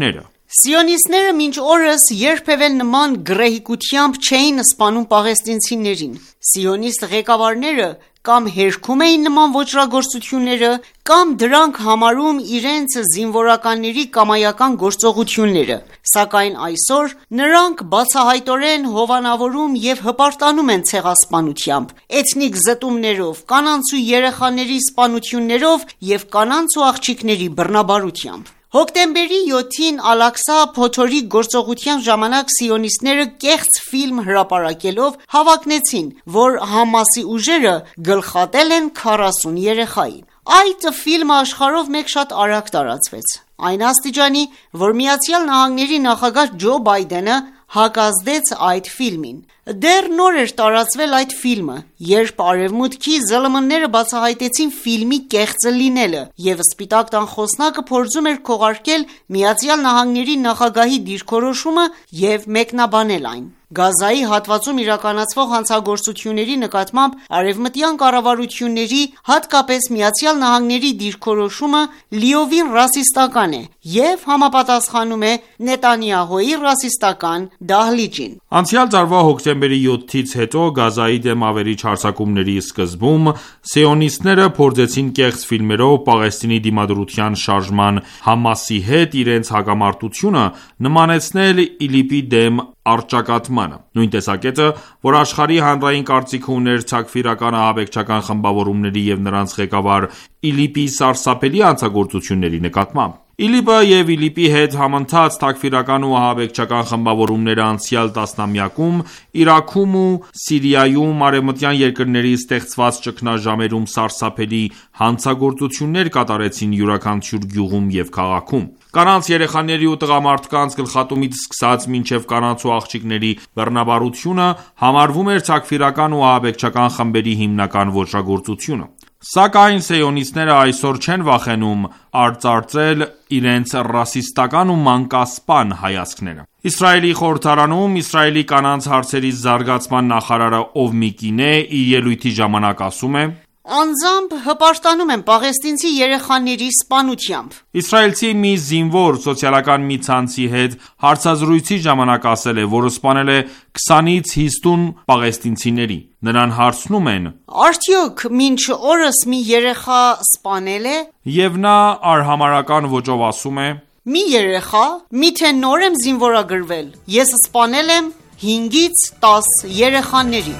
Սիոնիստները մինչ օրս երբևէ նման գռեհկությամբ չէին սպանում պաղեստինցիներին։ Սիոնիստ ղեկավարները կամ հերքում էին նման ոճրագործությունները, կամ դրանք համարում իրենց զինվորականների կամայական գործողությունները, սակայն այսօր նրանք բացահայտորեն հովանավորում և հպարտանում են ցեղասպանությամբ, էթնիկ զտումներով, կանանց ու երեխաների սպանություններով և կանանց ու աղջիկների բռնաբարությամբ։ Հոկտեմբերի յոթին Ալ-Աղսա փոթորիկ գործողության ժամանակ սիոնիստները կեղծ ֆիլմ հրապարակելով հավակնեցին, որ Համասի ուժերը գլխատել են քառասուն երեխայի։ Այդ ֆիլմը աշխարհով մեկ շատ արագ տարածվեց, այն աստիճանի, որ Միացյալ Նահանգների նախագահ Ջո Բայդենը հակազդեց այդ ֆիլմին։ Դեռ նոր էր տարածվել այդ ֆիլմը, երբ արևմուտքի ԶԼՄ-ները բացահայտեցին ֆիլմի կեղծը լինելը, և Սպիտակ տան խոսնակը փորձում էր քողարկել Միացյալ Նահանգների նախագահի դիրքորոշումը և մեկնաբանել այն։ Գազայի հատվածում իրականացվող հանցագործությունների նկատմամբ արևմտյան կառավարությունների, հատկապես Միացյալ Նահանգների դիրքորոշումը լիովին ռասիստական է և համապատասխանում է Նետանյահուի ռասիստական դահլիճին։ Անցյալ տարվա հոկտեմբերի յոթից հետո Գազայի դեմ ավերիչ հարձակումների սկզբում սիոնիստները փորձեցին կեղծ ֆիլմերով Պաղեստինի դիմադրության շարժման Համասի հետ իրենց հակամարտությունը նմանեցնել ԻԼԻՊ-ի դեմ առճակատմանը։ Նույն տեսակետը, որ աշխարհի հանրային կարծիքը ուներ թաքֆիրական ահաբեկչական խմբավորումների և նրանց ղեկավար ԻԼԻՊ-ի սարսափելի հանցագործությունների նկատմամբ։ ԻԼԻՊ-ը և ԻԼԻՊ-ի հետ համընթաց թաքֆիրական ու ահաբեկչական խմբավորումները անցյալ տասնամյակում Իրաքում ու Սիրիայում արևմտյան երկրների ստեղծված ճգնաժամերում սարսափելի հանցագործություններ կատարեցին յուրաքանչյուր գյուղում և քաղաքում։ Կանանց, երեխաների ու տղամարդկանց գլխատումից սկսած մինչև կանանց ու աղջիկների բռնաբարությունը համարվում էր թաքֆիրական ու ահաբեկչական խմբերի հիմնական ոճրագործությունը։ Սակայն սիոնիստները այսօր չեն վախենում արծարծել իրենց ռասիստական ու մանկասպան հայացքները։ Իսրայելի խորհրդարանում Իսրայելի կանանց հարցերի զարգացման նախարարը, ով մի կին է, իր ելույթի ժամանակ ասում է. Անձամբ հպարտանում եմ պաղեստինցի երեխաների սպանությամբ։ Իսրայելցի մի զինվոր սոցիալական մի ցանցի հետ հարցազրույցի ժամանակ ասել է, որ սպանել է քսանից հիսուն պաղեստինցիների։ Նրան հարցնում են. Արդյոք մինչ օրս մի երեխա սպանել է։ Եվ նա արհամարհական ոճով ասում է. Մի երեխա, միթե նոր եմ զինվորագրվել։ Ես սպանել եմ հինգից տաս երեխաների։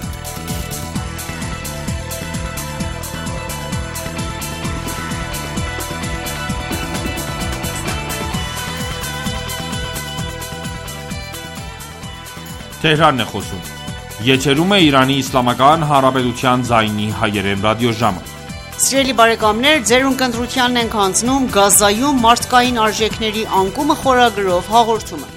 Թեհրանն է խոսում։ Եթերում է Իրանի Իսլամական Հանրապետության ձայնի հայերեն ռադիոժամը։ Սիրելի բարեկամներ, ձերուն կընտրությանն ենք հանձնում Գազայում մարդկային արժեքների անկումը խորագրով հաղորդումը։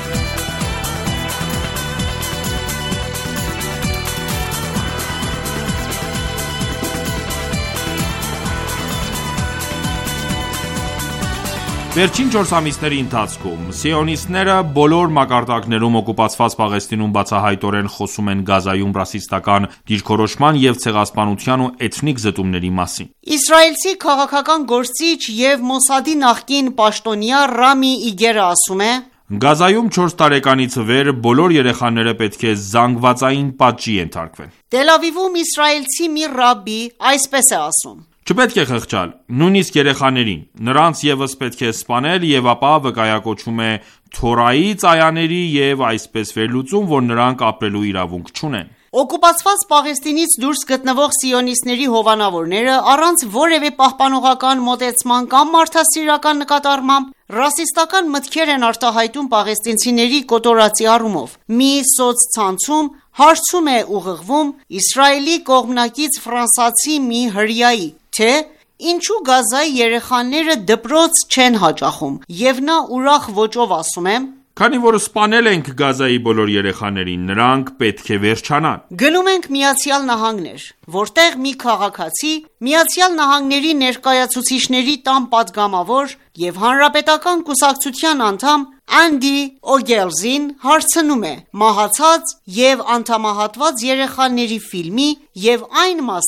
Վերջին չորս ամիսների ընթացքում սիոնիստները բոլոր մակարդակներում օկուպացված Պաղեստինում բացահայտորեն խոսում են Գազայում ռասիստական դիրքորոշման և ցեղասպանության ու էթնիկ զտումների մասին։ Իսրայելցի քաղաքական գործիչ և Մոսադի նախկին պաշտոնյա Ռամի Իգերը ասում է. Գազայում չորս տարեկանից վեր բոլոր երեխաները պետք է զանգվածային պատժի ենթարկվեն։ Տել Ավիվում իսրայելցի մի ռաբբի այսպես է ասում. Չպետք է խղճալ, նույնիսկ երեխաներին, նրանց ևս պետք է սպանել և ապա վկայակոչվում է Թորայից այաների և այսպես վերլուծում, որ նրանք ապրելու իրավունք չունեն։ Օկուպացված Պաղեստինից դուրս գտնվող սիոնիստների հովանավորները առանց որևէ պահպանողական մոտեցման կամ մարդասիրական նկատառմամբ ռասիստական մտքեր են արտահայտում պաղեստինցիների կոտորածի առումով։ Մի սոցցանցում հարցում է ուղղվում Իսրայելի կողմնակից ֆրանսացի մի հրեայի, թե ինչու Գազայի երեխաները դպրոց չեն հաճախում, և նա ուրախ ոճով ասում է. Քանի որ սպանել ենք Գազայի բոլոր երեխաներին, նրանք պետք է վերջանան։ Գնում ենք Միացյալ Նահանգներ, որտեղ մի քաղաքացի Միացյալ Նահանգների ներկայացուցիչների տան պատգամավոր և հանրապետական կուսակցության անդամ Անդի Օգելզին հարցնում է մահացած և անդամահատված երեխաների ֆիլմի և այն մասին,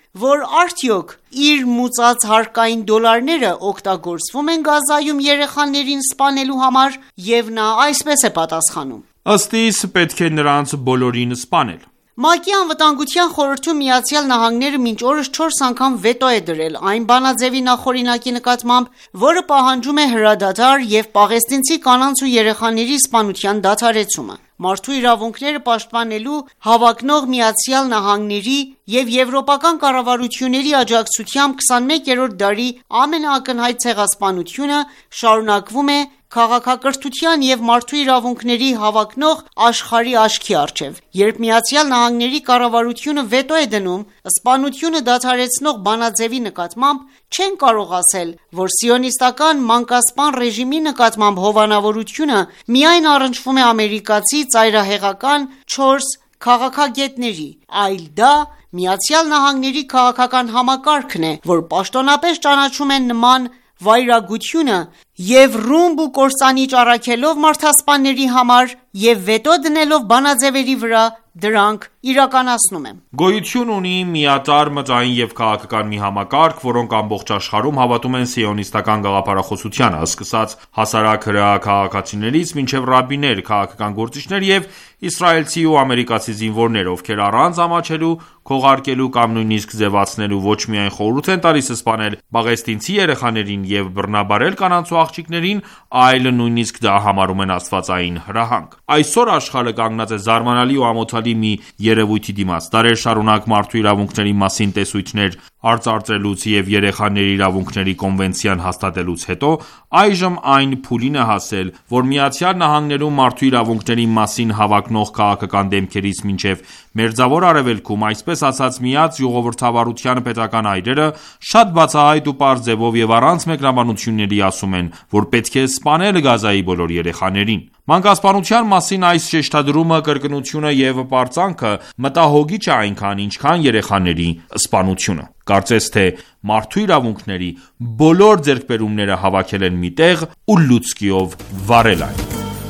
որ արդյոք իր մուծած հարկային դոլարները օգտագործվում են Գազայում երեխաներին սպանելու համար, եւ նա այսպես է պատասխանում. Ըստ իս պետք է նրանց բոլորին սպանել։ ՄԱԿ-ի անվտանգության խորհրդում Միացյալ Նահանգները մինչ օրս չորս անգամ վետո է դրել այն բանաձևի նախօրինակի նկատմամբ, որը պահանջում է հրադադար եւ պաղեստինցի կանանց ու երեխաների սպանության դադարեցումը։ Մարդու իրավունքները պաշտպանելու հավակնող Միացյալ Նահանգների եւ եվրոպական կառավարությունների աջակցությամբ քսանմեկերորդ դարի ամենաակնհայտ ցեղասպանությունը շարունակվում է քաղաքակրթության եւ մարդու իրավունքների հավակնող աշխարհի աչքի առջև։ Երբ Միացյալ Նահանգների կառավարությունը վետո է դնում սպանությունը դադարեցնող բանաձևի նկատմամբ, չեն կարող ասել, որ սիոնիստական մանկասպան ռեժիմի նկատմամբ հովանավորությունը միայն առնչվում է ամերիկացի ծայրահեղական չորս քաղաքագետների, այլ դա Միացյալ Նահանգների քաղաքական համակարգն է, որ պաշտոնապես ճանաչում է նման վայրագությունը եւ ռումբ ու կործանիչ առաքելով մարդասպանների համար եւ վետո դնելով բանաձևերի վրա դրանք իրականացնում է։ Գոյություն ունի միատարր մտային եւ քաղաքական մի համակարգ, որոնք ամբողջ աշխարհում հավատում են սիոնիստական գաղափարախոսությանը, սկսած հասարակ հրեա-քաղաքացիներից մինչև ռաբիներ, քաղաքական գործիչներ եւ իսրայելցի ու ամերիկացի զինվորներ, ովքեր առանց ամաչելու, քողարկելու կամ նույնիսկ ձևացնելու ոչ միայն խորհուրդ են տալիս սպանել պաղեստինցի երեխաներին եւ բռնաբարել կանանց ու աղջիկներին, այլ նույնիսկ դա համարում են աստվածային հրահանգ։ Այսօր աշխարհը կանգնած է զարմանալի ու ամոթալի մի երևույթի դիմաց։ Դարեր շարունակ մարդու իրավունքների մասին տեսույթներ արծարծելուց եւ երեխաների իրավունքների կոնվենցիան հաստատելուց հետո այժմ այն փուլին է հասել, որ Միացյալ Նահանգներում մարդու իրավունքների մասին հավակնող քաղաքական դեմքերից մինչև Մերձավոր Արևելքում, այսպես ասած, միած ժողովրդավարության պետական այրերը շատ բացահայտ ու պարզ ձևով եւ առանց մեկնաբանությունների ասում են, որ պետք է սպանել Գազայի բոլոր երեխաներին։ Մանկասպանության մասին այս շեշտադրումը, կրկնությունը եւ պարծանքը մտահոգիչ է այնքան, ինչքան երեխաների սպանությունը։ Կարծես թե մարդու իրավունքների բոլոր ձեռքբերումները հավաքել են միտեղ ու լուցկիով վառել այն։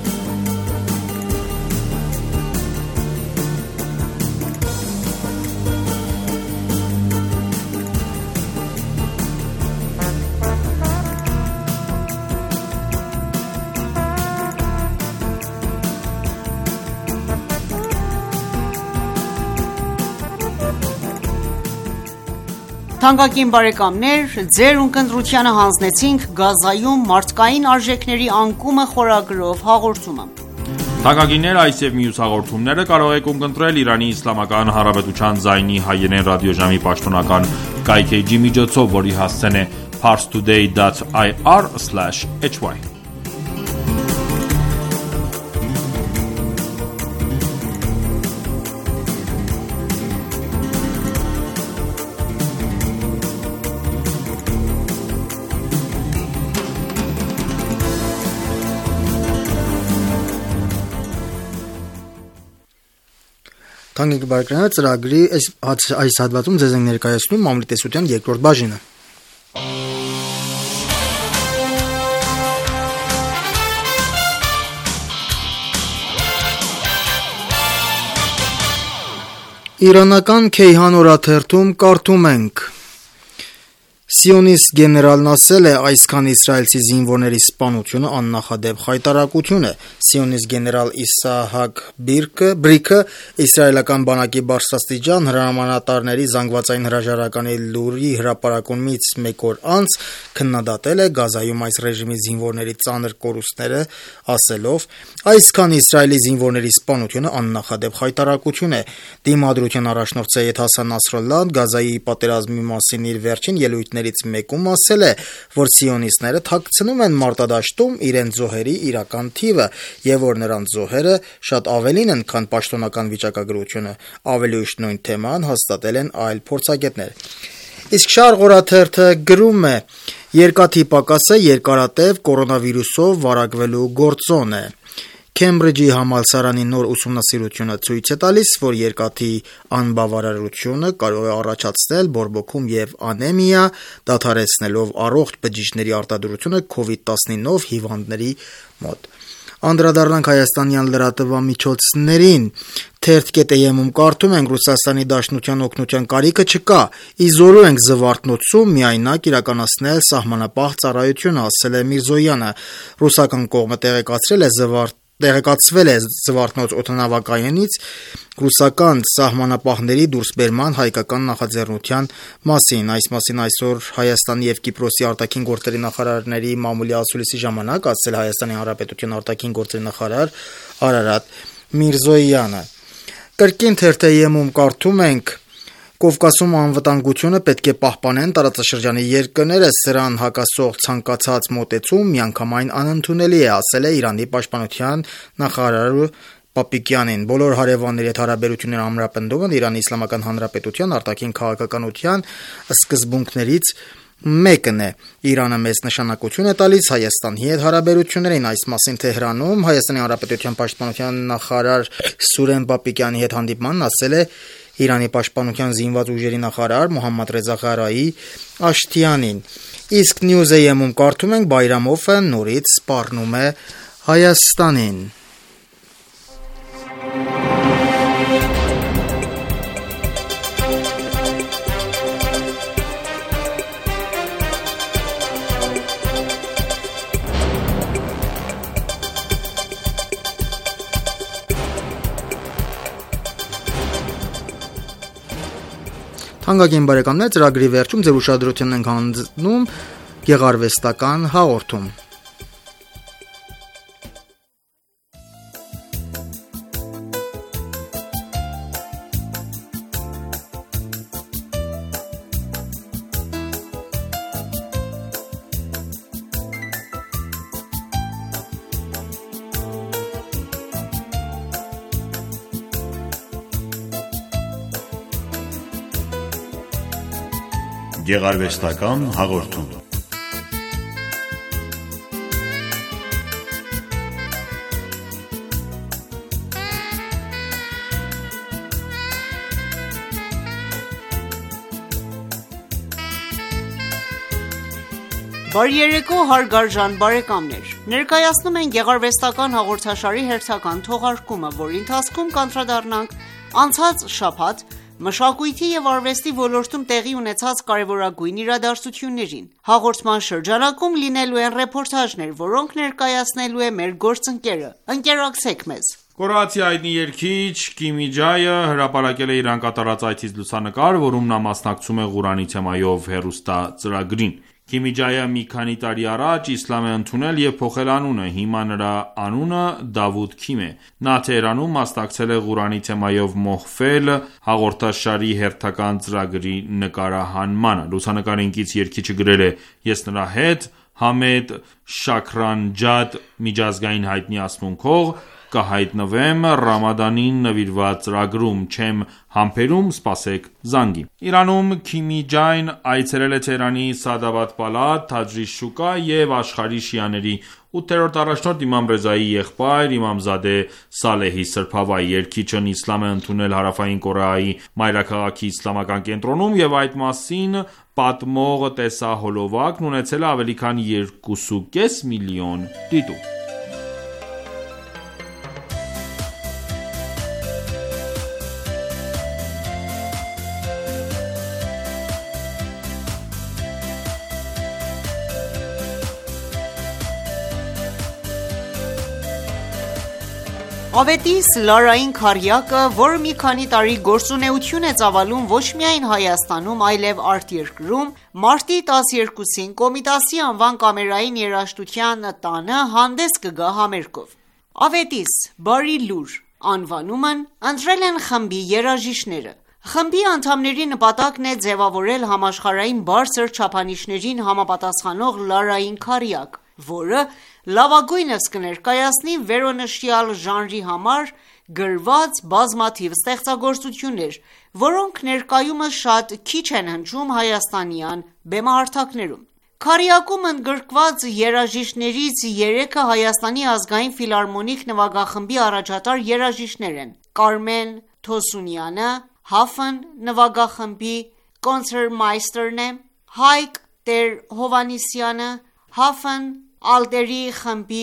Թանկագին բարեկամներ, ձեր ունկնդրությանը հանձնեցինք Գազայում մարդկային արժեքների անկումը խորագրով հաղորդումը։ Թանկագիններ, այս եւ մյուս հաղորդումները կարող եք ունկնդրել Իրանի Իսլամական Հանրապետության ձայնի հայերեն ռադիոժամի պաշտոնական կայքէջի միջոցով, որի հասցեն է parstoday dot i r slash h y։ Թանկագին բարեկամներ, ծրագրի այս այս հատվածում ձեզ ենք ներկայացնում մամուլի տեսության երկրորդ բաժինը։ Իրանական Քեյհան օրաթերթում կարդում ենք. Սիոնիստ գեներալն ասել է, այսքան իսրայելցի զինվորների սպանությունը աննախադեպ խայտարակություն է։ Սիոնիստ գեներալ Իսահակ Բրիկը իսրայելական բանակի բարձրաստիճան հրամանատարների զանգվածային հրաժարականի լուրի հրապարակումից մեկ օր անց քննադատել է Գազայում այս ռեժիմի զինվորների ծանր կորուստները, ասելով. այսքան Իսրայելի զինվորների սպանությունը աննախադեպ խայտարակություն է։ Դիմադրության առաջնորդ Սեյեդ Հասան Նասրալլահն Գազայի պատերազմի մասին իր վերջին ելույթներից մեկում ասել է, որ սիոնիստները թաքցնում են մարտադաշտում իրենց զոհերի իրական թիվը եւ որ նրանց զոհերը շատ ավելին են, քան պաշտոնական վիճակագրությունը։ Ավելի ուշ նույն թեման հաստատել են այլ փորձագետներ։ Իսկ Շարղ օրաթերթը գրում է. երկաթի պակասը երկարատև կորոնավիրուսով վարակվելու գործոն է։ Քեմբրիջի համալսարանի նոր ուսումնասիրությունը ցույց է տալիս, որ երկաթի անբավարարությունը կարող է առաջացնել բորբոքում եւ անեմիա, դադարեցնելով առողջ բջիջների արտադրությունը քովիդ տասնինով հիվանդների մոտ։ Անդրադառնանք հայաստանյան լրատվամիջոցներին։ Թերթ.am-ում կարդում ենք Ռուսաստանի Դաշնության օգնության կարիքը չկա, իզորու ենք Զվարթնոցում միայնակ իրականացնել սահմանապահ ծառայությունը, ասել է Միրզոյանը։ Ռուսական կողմը տեղեկացրել է Զվարթ Տեղեկացվել է Զվարթնոց օդանավակայանից ռուսական սահմանապահների դուրսբերման հայկական նախաձեռնության մասին։ Այս մասին այսօր Հայաստանի և Կիպրոսի արտաքին գործերի նախարարների մամուլի ասուլիսի ժամանակ ասել է Հայաստանի Հանրապետության արտաքին գործերի նախարար Արարատ Միրզոյանը։ Կրկին թերթ.am-ում կարդում ենք. Կովկասում անվտանգությունը պետք է պահպանեն տարածաշրջանի երկրները, սրան հակասող ցանկացած մոտեցում միանգամայն անընդունելի է, ասել է Իրանի պաշտպանության նախարար Պապիկյանին։ Բոլոր հարևանների հետ հարաբերությունների ամրապնդումն Իրանի Իսլամական Հանրապետության արտաքին քաղաքականության սկզբունքներից մեկն է։ Իրանը մեծ նշանակություն է տալիս Հայաստանի հետ հարաբերություններին։ Այս մասին Թեհրանում Հայաստանի Հանրապետության պաշտպանության նախարար Սուրեն Պապիկյանի հետ հանդիպմանն ասել է Իրանի պաշտպանության զինված ուժերի նախարար Մոհամմադ Ռեզա Ղարայի Աշթիանին։ Իսկ News.am-ում կարդում ենք Բայրամովը նորից սպառնում է Հայաստանին։ Հանգագին բարեկամներ, ծրագրի վերջում ձեր ուշադրությունն ենք հանձնում գեղարվեստական հաղորդում։ Գեղարվեստական հաղորդում։ Բարի երեկո հարգարժան բարեկամներ։ Ներկայացնում են գեղարվեստական հաղորդաշարի հերթական թողարկումը, որի ընթացքում կանդրադառնանք անցած շաբաթ մշակույթի և արվեստի ոլորտում տեղի ունեցած կարևորագույն իրադարձություններին։ Հաղորդման շրջանակում լինելու են ռեպորտաժներ, որոնք ներկայացնելու է մեր գործընկերը։ Ընկերակցեք մեզ։ Կորեացի հայտնի երգիչ Կիմի Ջայը հրապարակել է իր անկատարած այցից լուսանկար, որում նա մասնակցում է Ղուրանի թեմայով հեռուստածրագրին։ Կիմի Ջայը մի քանի տարի առաջ իսլամ է ընդունել և փոխել անունը, հիմա նրա անունը Դավուդ Քիմ է։ Նա Թեհրանում մասնակցել է Ղուրանի թեմայով Մոխֆել հաղորդաշարի հերթական ծրագրի նկարահանմանը։ Լուսանկարինքից երգիչը գրել է. «Ես նրա հետ Համեդ Շաքրանջադ միջազգային հայտնի ասմունքով կհայտնվեմ Ռամադանին նվիրված ծրագրում, չեմ համբերում, սպասեք զանգի»։ Իրանում Քիմի Ջայն այցելել է Թեհրանի Սադավադ պալատ, Թաջրիս շուկա և աշխարհի շիաների ութերորդ առաջնորդ Իմամ Ռեզայի եղբայր Իմամզադե Սալեհի սրբավայր։ Երգիչն իսլամ է ընդունել Հարավային Կորեայի մայրաքաղաքի իսլամական կենտրոնում և այդ մասին պատմող տեսահոլովակն ունեցել է ավելի քան երկուսուկես միլիոն դիտում։ Ավետիս Լարային Քարյակը, որը մի քանի տարի գործունեություն է ծավալում ոչ միայն Հայաստանում, այլև արտերկրում, մարտի տասներկուսին Կոմիտասի անվան կամերային երաժշտության տանը հանդես կգա համերգով։ Ավետիս բարի լուր անվանումն ընտրել են խմբի երաժիշտները։ Խմբի անդամների նպատակն է ձևավորել համաշխարհային բարձր չափանիշներին համապատասխանող Լարային Քարյակ, որը լավագույնս կներկայացնի վերոնշյալ ժանրի համար գրված բազմաթիվ ստեղծագործություններ, որոնք ներկայումս շատ քիչ են հնչում հայաստանյան բեմահարթակներում։ Քարյակում ընդգրկված երաժիշտներից երեքը Հայաստանի ազգային ֆիլհարմոնիկ նվագախմբի առաջատար երաժիշտներ են՝ Կարմեն Թոսունյանը, Հաֆն նվագախմբի կոնցերտմայստերն է, Հայկ Տեր-Հովհաննիսյանը, Հաֆն Ալտերի խմբի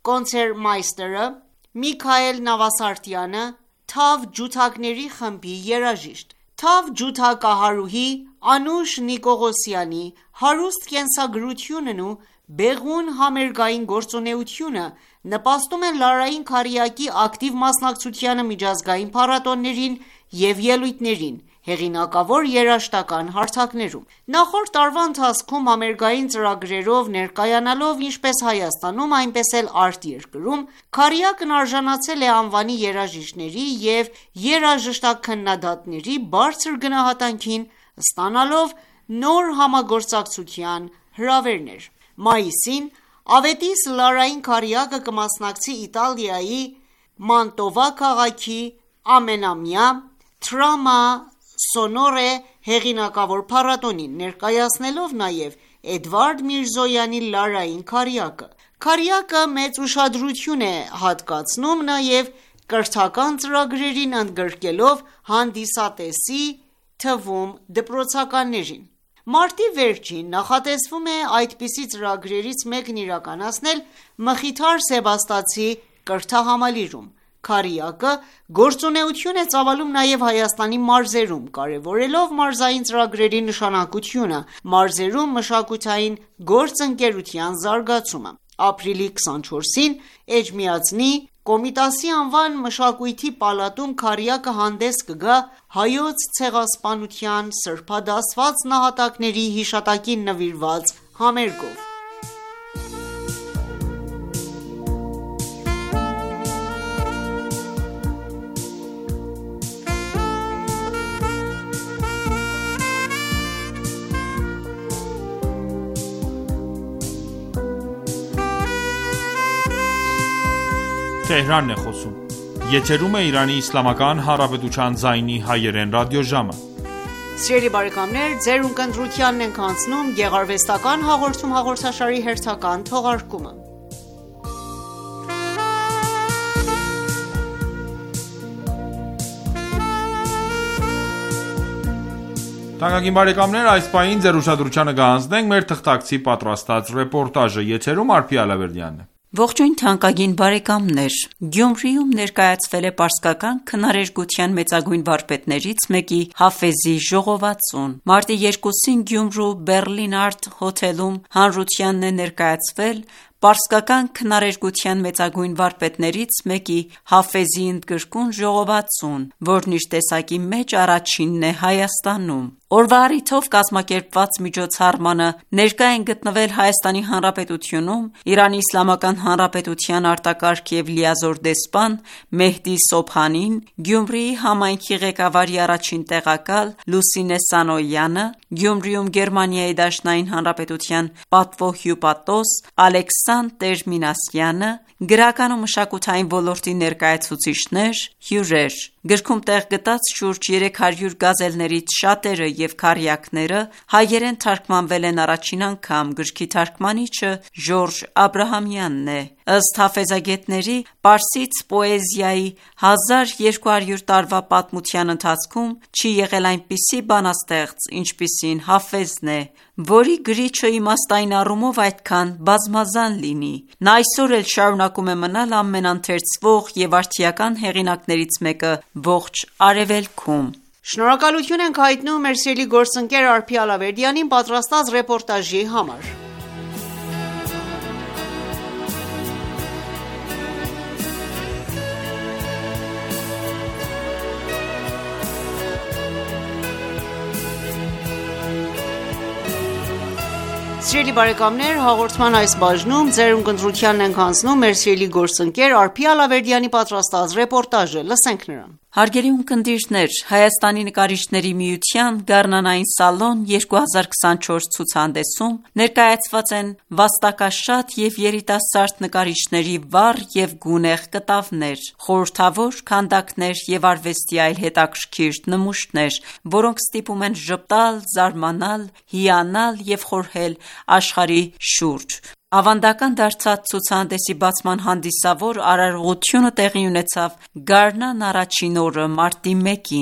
կոնցերտմայստերը, Միքայել Նավասարտյանը, Թավ ջութակների խմբի երաժիշտ, Թավ ջութակահարուհի Անուշ Նիկողոսյանի հարուստ կենսագրությունն ու բեղուն համերգային գործունեությունը նպաստում են Լարային Քարիակի ակտիվ մասնակցությանը միջազգային փառատոներին և ելույթներին, հեղինակավոր երաժշտական հարթակներում։ Նախորդ տարվա ընթացքում համերգային ծրագրերով ներկայանալով ինչպես Հայաստանում, այնպես էլ արտերկրում, Քարիակն արժանացել է անվանի երաժիշտների և երաժշտաքննադատների բարձր գնահատանքին, ստանալով նոր համագործակցության հրավերներ։ Մայիսին Ավետիս Լարային Քարիակը կմասնակցի Իտալիայի Մանտովա քաղաքի ամենամյա Trama Sonore հեղինակավոր փառատոնին, ներկայացնելով նաև Էդվարդ Միրզոյանի Լարային Քարիակը։ Քարիակը մեծ ուշադրություն է հատկացնում նաև կրթական ծրագրերին, ընդգրկելով հանդիսատեսի թվում դպրոցականներին։ Մարտի վերջին նախատեսվում է այդպիսի ծրագրերից մեկն իրականացնել Մխիթար Սեբաստացի կրթահամալիրում։ Քարիակը գործունեություն է ծավալում նաև Հայաստանի մարզերում, կարևորելով մարզային ծրագրերի նշանակությունը, մարզերում մշակութային գործընկերության զարգացումը։ Ապրիլի քսանչորսին Էջմիածնի Կոմիտասի անվան մշակույթի պալատում Քարիակը հանդես կգա հայոց ցեղասպանության սրբադասված նահատակների հիշատակին նվիրված համերգով։ Tehranն է խոսում։ Եթերում է Իրանի Իսլամական Հանրապետության ձայնի հայերեն ռադիոժամը։ Սիրելի բարեկամներ, ձեր ունկնդրությանն ենք անցնում գեղարվեստական հաղորդում հաղորդաշարի հերթական թողարկումը։ Թանկագին բարեկամներ, այս պահին ձեր ուշադրությանը կհանձնենք մեր թղթակցի պատրաստած ռեպորտաժը։ Եթերում Արփի Ալավերդյանն է։ Ողջույն թանկագին բարեկամներ, Գյումրիում ներկայացվել է պարսկական քնարերգության մեծագույն վարպետներից մեկի Հաֆեզի ժողովածուն։ Մարտի երկուսին Գյումրու Բերլին Արտ հոթելում հանրությանն է ներկայացվել պարսկական քնարերգության մեծագույն վարպետներից մեկի Հաֆեզի ընդգրկուն ժողովածուն, որն իր տեսակի մեջ առաջինն է Հայաստանում։ Օրվա առիթով կազմակերպված միջոցառմանը ներկա են գտնվել Հայաստանի Հանրապետությունում Իրանի Իսլամական Հանրապետության արտակարգ և լիազոր դեսպան Մեհդի Սոբհանին, Գյումրիի համայնքի ղեկավարի առաջին տեղակալ Լուսինե Սանոյանը, Գյումրիում Գերմանիայի Դաշնային Հանրապետության պատվո հյուպատոս Ալեքսանդր Մինասյանը, գրական ու մշակութային ոլորտի ներկայացուցիչներ, հյուրեր։ Գրքում տեղ գտած շուրջ երեք հարյուր գազելներից շատերը և քարյակները հայերեն թարգմանվել են առաջին անգամ, գրքի թարգմանիչը Ժորժ Աբրահամյանն է։ Ըստ հաֆեզագետների, պարսից պոեզիայի հազար երկու հարյուր տարվա պատմության ընթացքում չի եղել այնպիսի բանաստեղծ, ինչպիսին Հաֆեզն է, որի գրիչը իմաստային առումով այդքան բազմազան լինի։ Նա այսօր էլ շարունակում է մնալ ամենաընթերցվող և արդիական հեղինակներից մեկը ողջ Արևելքում։ Շնորհակալություն ենք հայտնում մեր սիրելի գործընկեր Արփի Ալավերդյանին պատրաստած ռեպորտաժի համար։ Սիրելի բարեկամներ, հաղորդման այս բաժնում ձեր ունկնդրությանն ենք հանձնում մեր սիրելի գործընկեր Արփի Ալավերդյանի պատրաստած ռեպորտաժը։ Լսենք նրան։ Հարգելի ունկնդիրներ, Հայաստանի նկարիչների միության Գարնանային սալոն երկու հազար քսանչորս ցուցահանդեսում ներկայացված են վաստակաշատ և երիտասարդ նկարիչների վառ և գունեղ կտավներ, խորհրդավոր քանդակներ և արվեստի այլ հետաքրքիր նմուշներ, որոնք ստիպում են ժպտալ, զարմանալ, հիանալ և խորհել աշխարհի շուրջ։ Ավանդական դարձած ցուցահանդեսի բացման հանդիսավոր արարողությունը տեղի ունեցավ գարնան առաջին օրը մարտի մեկին։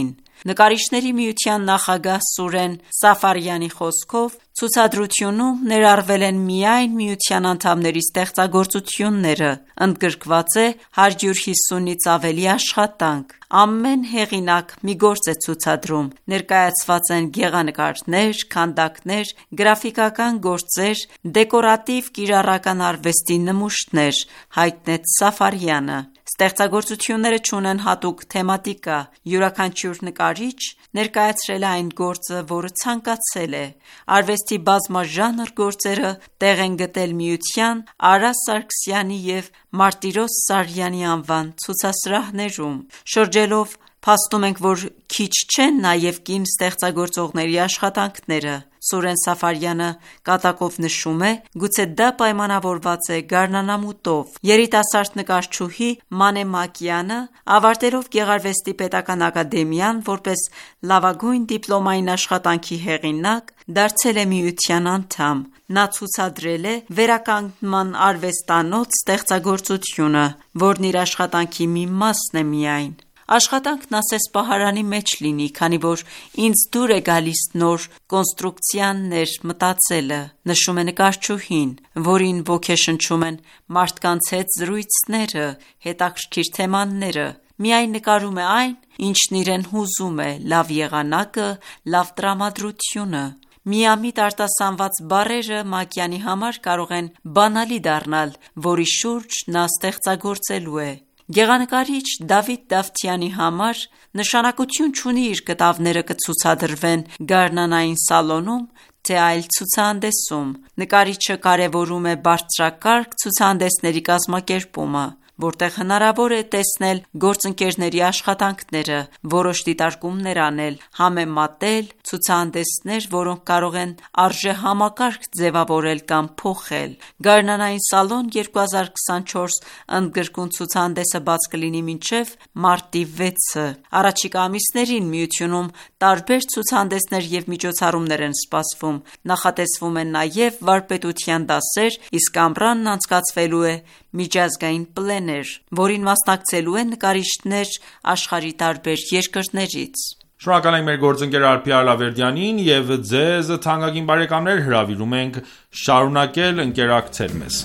Նկարիչների միության նախագահ Սուրեն Սաֆարյանի խոսքով ցուցադրությունում ներառվել են միայն միության անդամների ստեղծագործությունները, ընդգրկված է հարյուր հիսունից ավելի աշխատանք։ Ամեն հեղինակ մի գործ է ցուցադրում, ներկայացված են գեղանկարներ, քանդակներ, գրաֆիկական գործեր, դեկորատիվ կիրառական արվեստի նմուշներ, հայտնեց Սաֆարյանը։ Ստեղծագործությունները չունեն հատուկ թեմատիկա, յուրաքանչյուր նկարիչ ներկայացրել է այն գործը, որը ցանկացել է։ Արվեստի բազմաժանր գործերը տեղ են գտել Միության Արա Սարգսյանի և Մարտիրոս Սարյանի անվան ցուցասրահներում։ Շրջելով փաստում ենք, որ քիչ չեն նաև կին ստեղծագործողների աշխատանքները։ Սուրեն Սաֆարյանը կատակով նշում է, գուցե դա պայմանավորված է գարնանամուտով։ Երիտասարդ նկարչուհի Մանե Մակյանը, ավարտելով Գեղարվեստի պետական ակադեմիան որպես լավագույն դիպլոմային աշխատանքի հեղինակ, դարձել է Միության անդամ։ Նա ցուցադրել է «Վերականգնման արվեստանոց» ստեղծագործությունը, որն իր աշխատանքի մի մասն է միայն։ Աշխատանքն ասես պահարանի մեջ լինի, քանի որ ինձ դուր է գալիս նոր կոնստրուկցիաներ մտածելը, նշում է նկարչուհին, որին ոգեշնչում են մարդկանց հետ զրույցները, հետաքրքիր թեմաները։ Միայն նկարում է այն, ինչն իրեն հուզում է՝ լավ եղանակը, լավ տրամադրությունը։ Միամիտ արտասանված բառերը Մակյանի համար կարող են բանալի դառնալ, որի շուրջ նա ստեղծագործելու է։ Գեղանկարիչ Դավիթ Դավթյանի համար նշանակություն չունի իր կտավները կցուցադրվեն գարնանային սալոնում, թե այլ ցուցահանդեսում։ Նկարիչը կարևորում է բարձրակարգ ցուցահանդեսների կազմակերպումը, որտեղ հնարավոր է տեսնել գործընկերների աշխատանքները, որոշ դիտարկումներ անել, համեմատել, ցուցահանդեսներ, որոնք կարող են արժեհամակարգ ձևավորել կամ փոխել։ Գարնանային սալոն երկու հազար քսանչորս ընդգրկուն ցուցահանդեսը բաց կլինի մինչև մարտի վեցը։ Առաջիկա ամիսներին Միությունում տարբեր ցուցահանդեսներ և միջոցառումներ են սպասվում։ Նախատեսվում են նաև վարպետության դասեր, իսկ ամռանն անցկացվելու է միջազգային պլեներ, որին մասնակցելու են նկարիչներ աշխարհի տարբեր երկրներից։ Շնորհակալ ենք մեր գործընկեր Ալփի Ալավերդյանին և ձեզ թանկագին բարեկամներ հրավիրում ենք շարունակել ընկերակցել մեզ։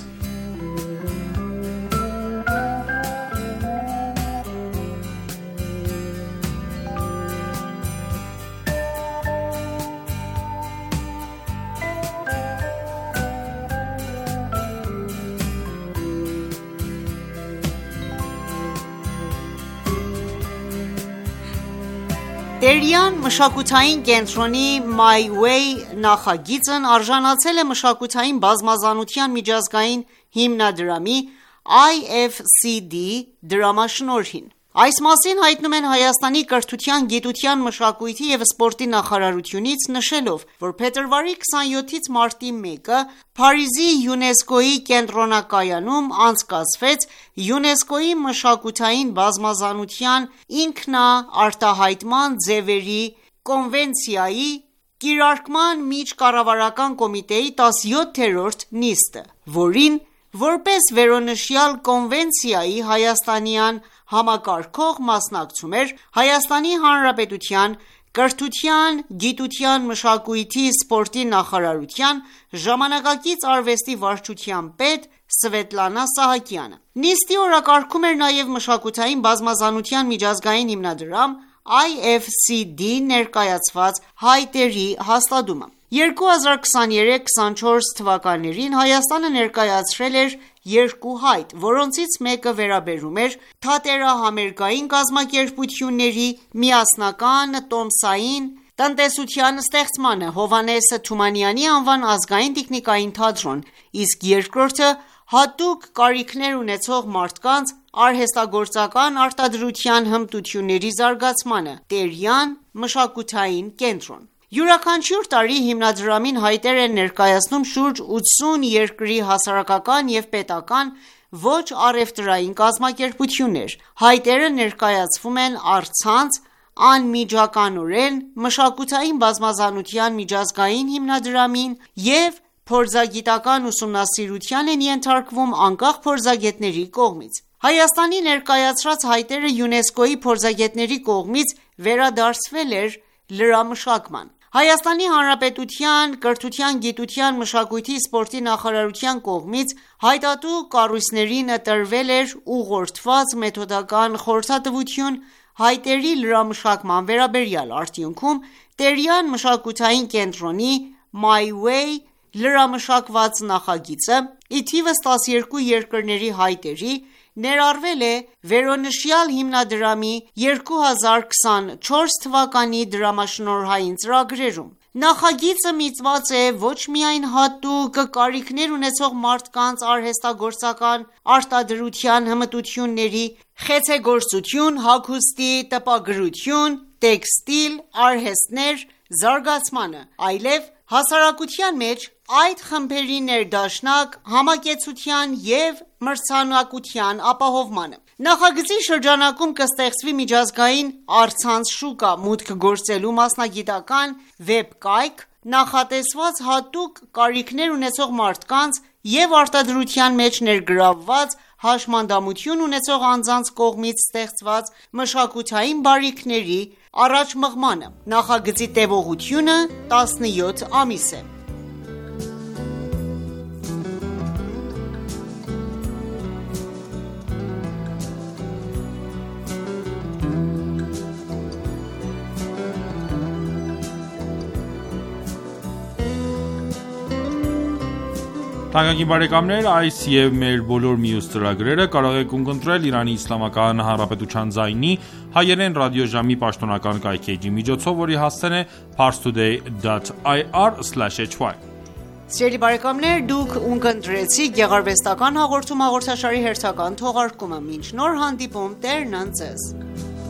Տերյան մշակութային կենտրոնի My Way նախագիծն արժանացել է մշակութային բազմազանության միջազգային հիմնադրամի I F C D դրամաշնորհին։ Այս մասին հայտնում են Հայաստանի կրթության, գիտության, մշակույթի և սպորտի նախարարությունից, նշելով, որ փետրվարի քսանյոթից մարտի մեկը Փարիզի ՅՈՒՆԵՍԿՕ-ի կենտրոնակայանում անցկացվեց ՅՈՒՆԵՍԿՕ-ի մշակութային բազմազանության ինքնարտահայտման ձևերի կոնվենցիայի կիրարկման միջկառավարական կոմիտեի տասնյոթերորդ նիստը, որին որպես վերոնշյալ կոնվենցիայի հայաստանյան համակարգող մասնակցում էր Հայաստանի Հանրապետության կրթության, գիտության, մշակույթի, սպորտի նախարարության ժամանակակից արվեստի վարչության պետ Սվետլանա Սահակյանը։ Նիստի օրակարգում էր նաև մշակութային բազմազանության միջազգային հիմնադրամ I F C D ներկայացված հայտերի հաստատումը։ երկու հազար քսաներեք քսանչորս թվականներին Հայաստանը ներկայացրել էր երկու հայտ, որոնցից մեկը վերաբերում էր թատերահամերգային կազմակերպությունների միասնական տոմսային տնտեսության ստեղծմանը Հովհաննես Թումանյանի անվան ազգային տիկնիկային թատրոն, իսկ երկրորդը հատուկ կարիքներ ունեցող մարդկանց արհեստագործական արտադրության հմտությունների զարգացմանը Տերյան մշակութային կենտրոն։ Յուրաքանչյուր տարի հիմնադրամին հայտեր են ներկայացնում շուրջ ութսուն երկրի հասարակական և պետական ոչ առևտրային կազմակերպություններ։ Հայտերը ներկայացվում են առցանց անմիջականորեն մշակութային բազմազանության միջազգային հիմնադրամին և փորձագիտական ուսումնասիրության են ենթարկվում անկախ փորձագետների կողմից։ Հայաստանի ներկայացրած հայտերը ՅՈՒՆԵՍԿՕ-ի փորձագետների կողմից վերադարձվել էր լրամշակման։ Հայաստանի Հանրապետության կրթության, գիտության, մշակույթի, սպորտի նախարարության կողմից հայտատու կառույցներին տրվել էր ուղղորդված մեթոդական խորհրդատվություն հայտերի լրամշակման վերաբերյալ։ Արդյունքում Տերյան մշակութային կենտրոնի My Way լրամշակված նախագիծը, ի թիվս տասներկու երկրների հայտերի, ներառվել է վերոնշյալ հիմնադրամի երկու հազար քսանչորս թվականի դրամաշնորհային ծրագրերում։ Նախագիծը միտված է ոչ միայն հատուկ կարիքներ ունեցող մարդկանց արհեստագործական արտադրության հմտությունների խեցեգործություն, հագուստի տպագրություն, տեքստիլ արհեստներ զարգացմանը, այլև հասարակության մեջ այդ խմբերի ներդաշնակ համակեցության և մրցանակության ապահովմանը։ Նախագծի շրջանակում կստեղծվի միջազգային առցանց շուկա մուտք գործելու մասնագիտական վեբկայք, նախատեսված հատուկ կարիքներ ունեցող մարդկանց և արտադրության մեջ ներգրավված հաշմանդամություն ունեցող անձանց կողմից ստեղծված մշակութային բարիքների առաջմղմանը։ Նախագծի տևողությունը տասնյոթ ամիս է։ Թանկագին բարեկամներ, այս և մեր բոլոր մյուս ծրագրերը կարող եք ունկնդրել Իրանի Իսլամական Հանրապետության ձայնի հայերեն ռադիոժամի պաշտոնական կայքէջի միջոցով, որի հասցեն է parstoday dot ir slash hy։ Սիրելի բարեկամներ, դուք ունկնդրեցիք գեղարվեստական հաղորդում հաղորդաշարի հերթական թողարկումը։ Մինչ նոր հանդիպում, Տերն ընդ ձեզ։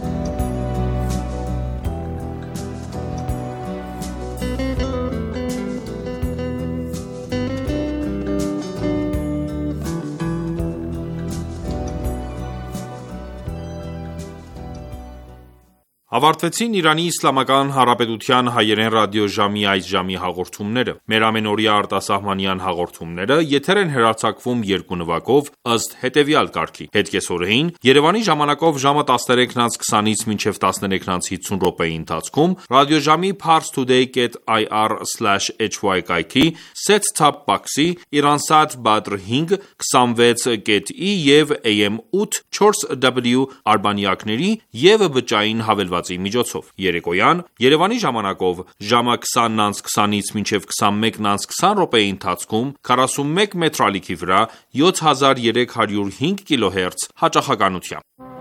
Ավարտվեցին Իրանի Իսլամական Հանրապետության հայերեն ռադիոժամի այս ժամի հաղորդումները։ Մեր ամենօրյա արտասահմանյան հաղորդումները եթեր են հեռարձակվում երկու նվագով ըստ հետևյալ կարգի. Հետկեսօրեին Երևանի ժամանակով ժամը տասներեքն անց քսանից մինչև տասներեքն անց հիսուն րոպեի ընթացքում ռադիոժամի parstoday dot ir slash hy կայքի set-top box-ի Iransat Badr հինգ քսանվեց կետ ի և A M ութ չորս W արբանյակների և բջջային հավելվածի միջոցով։ Երեկոյան Երևանի ժամանակով ժամը քսանն անց քսանից մինչև քսանմեկն անց քսան րոպեի ընթացքում քառասունմեկ մետրալիքի վրա յոթ հազար երեք հարյուր հինգ կիլոհերց հաճախականությամբ։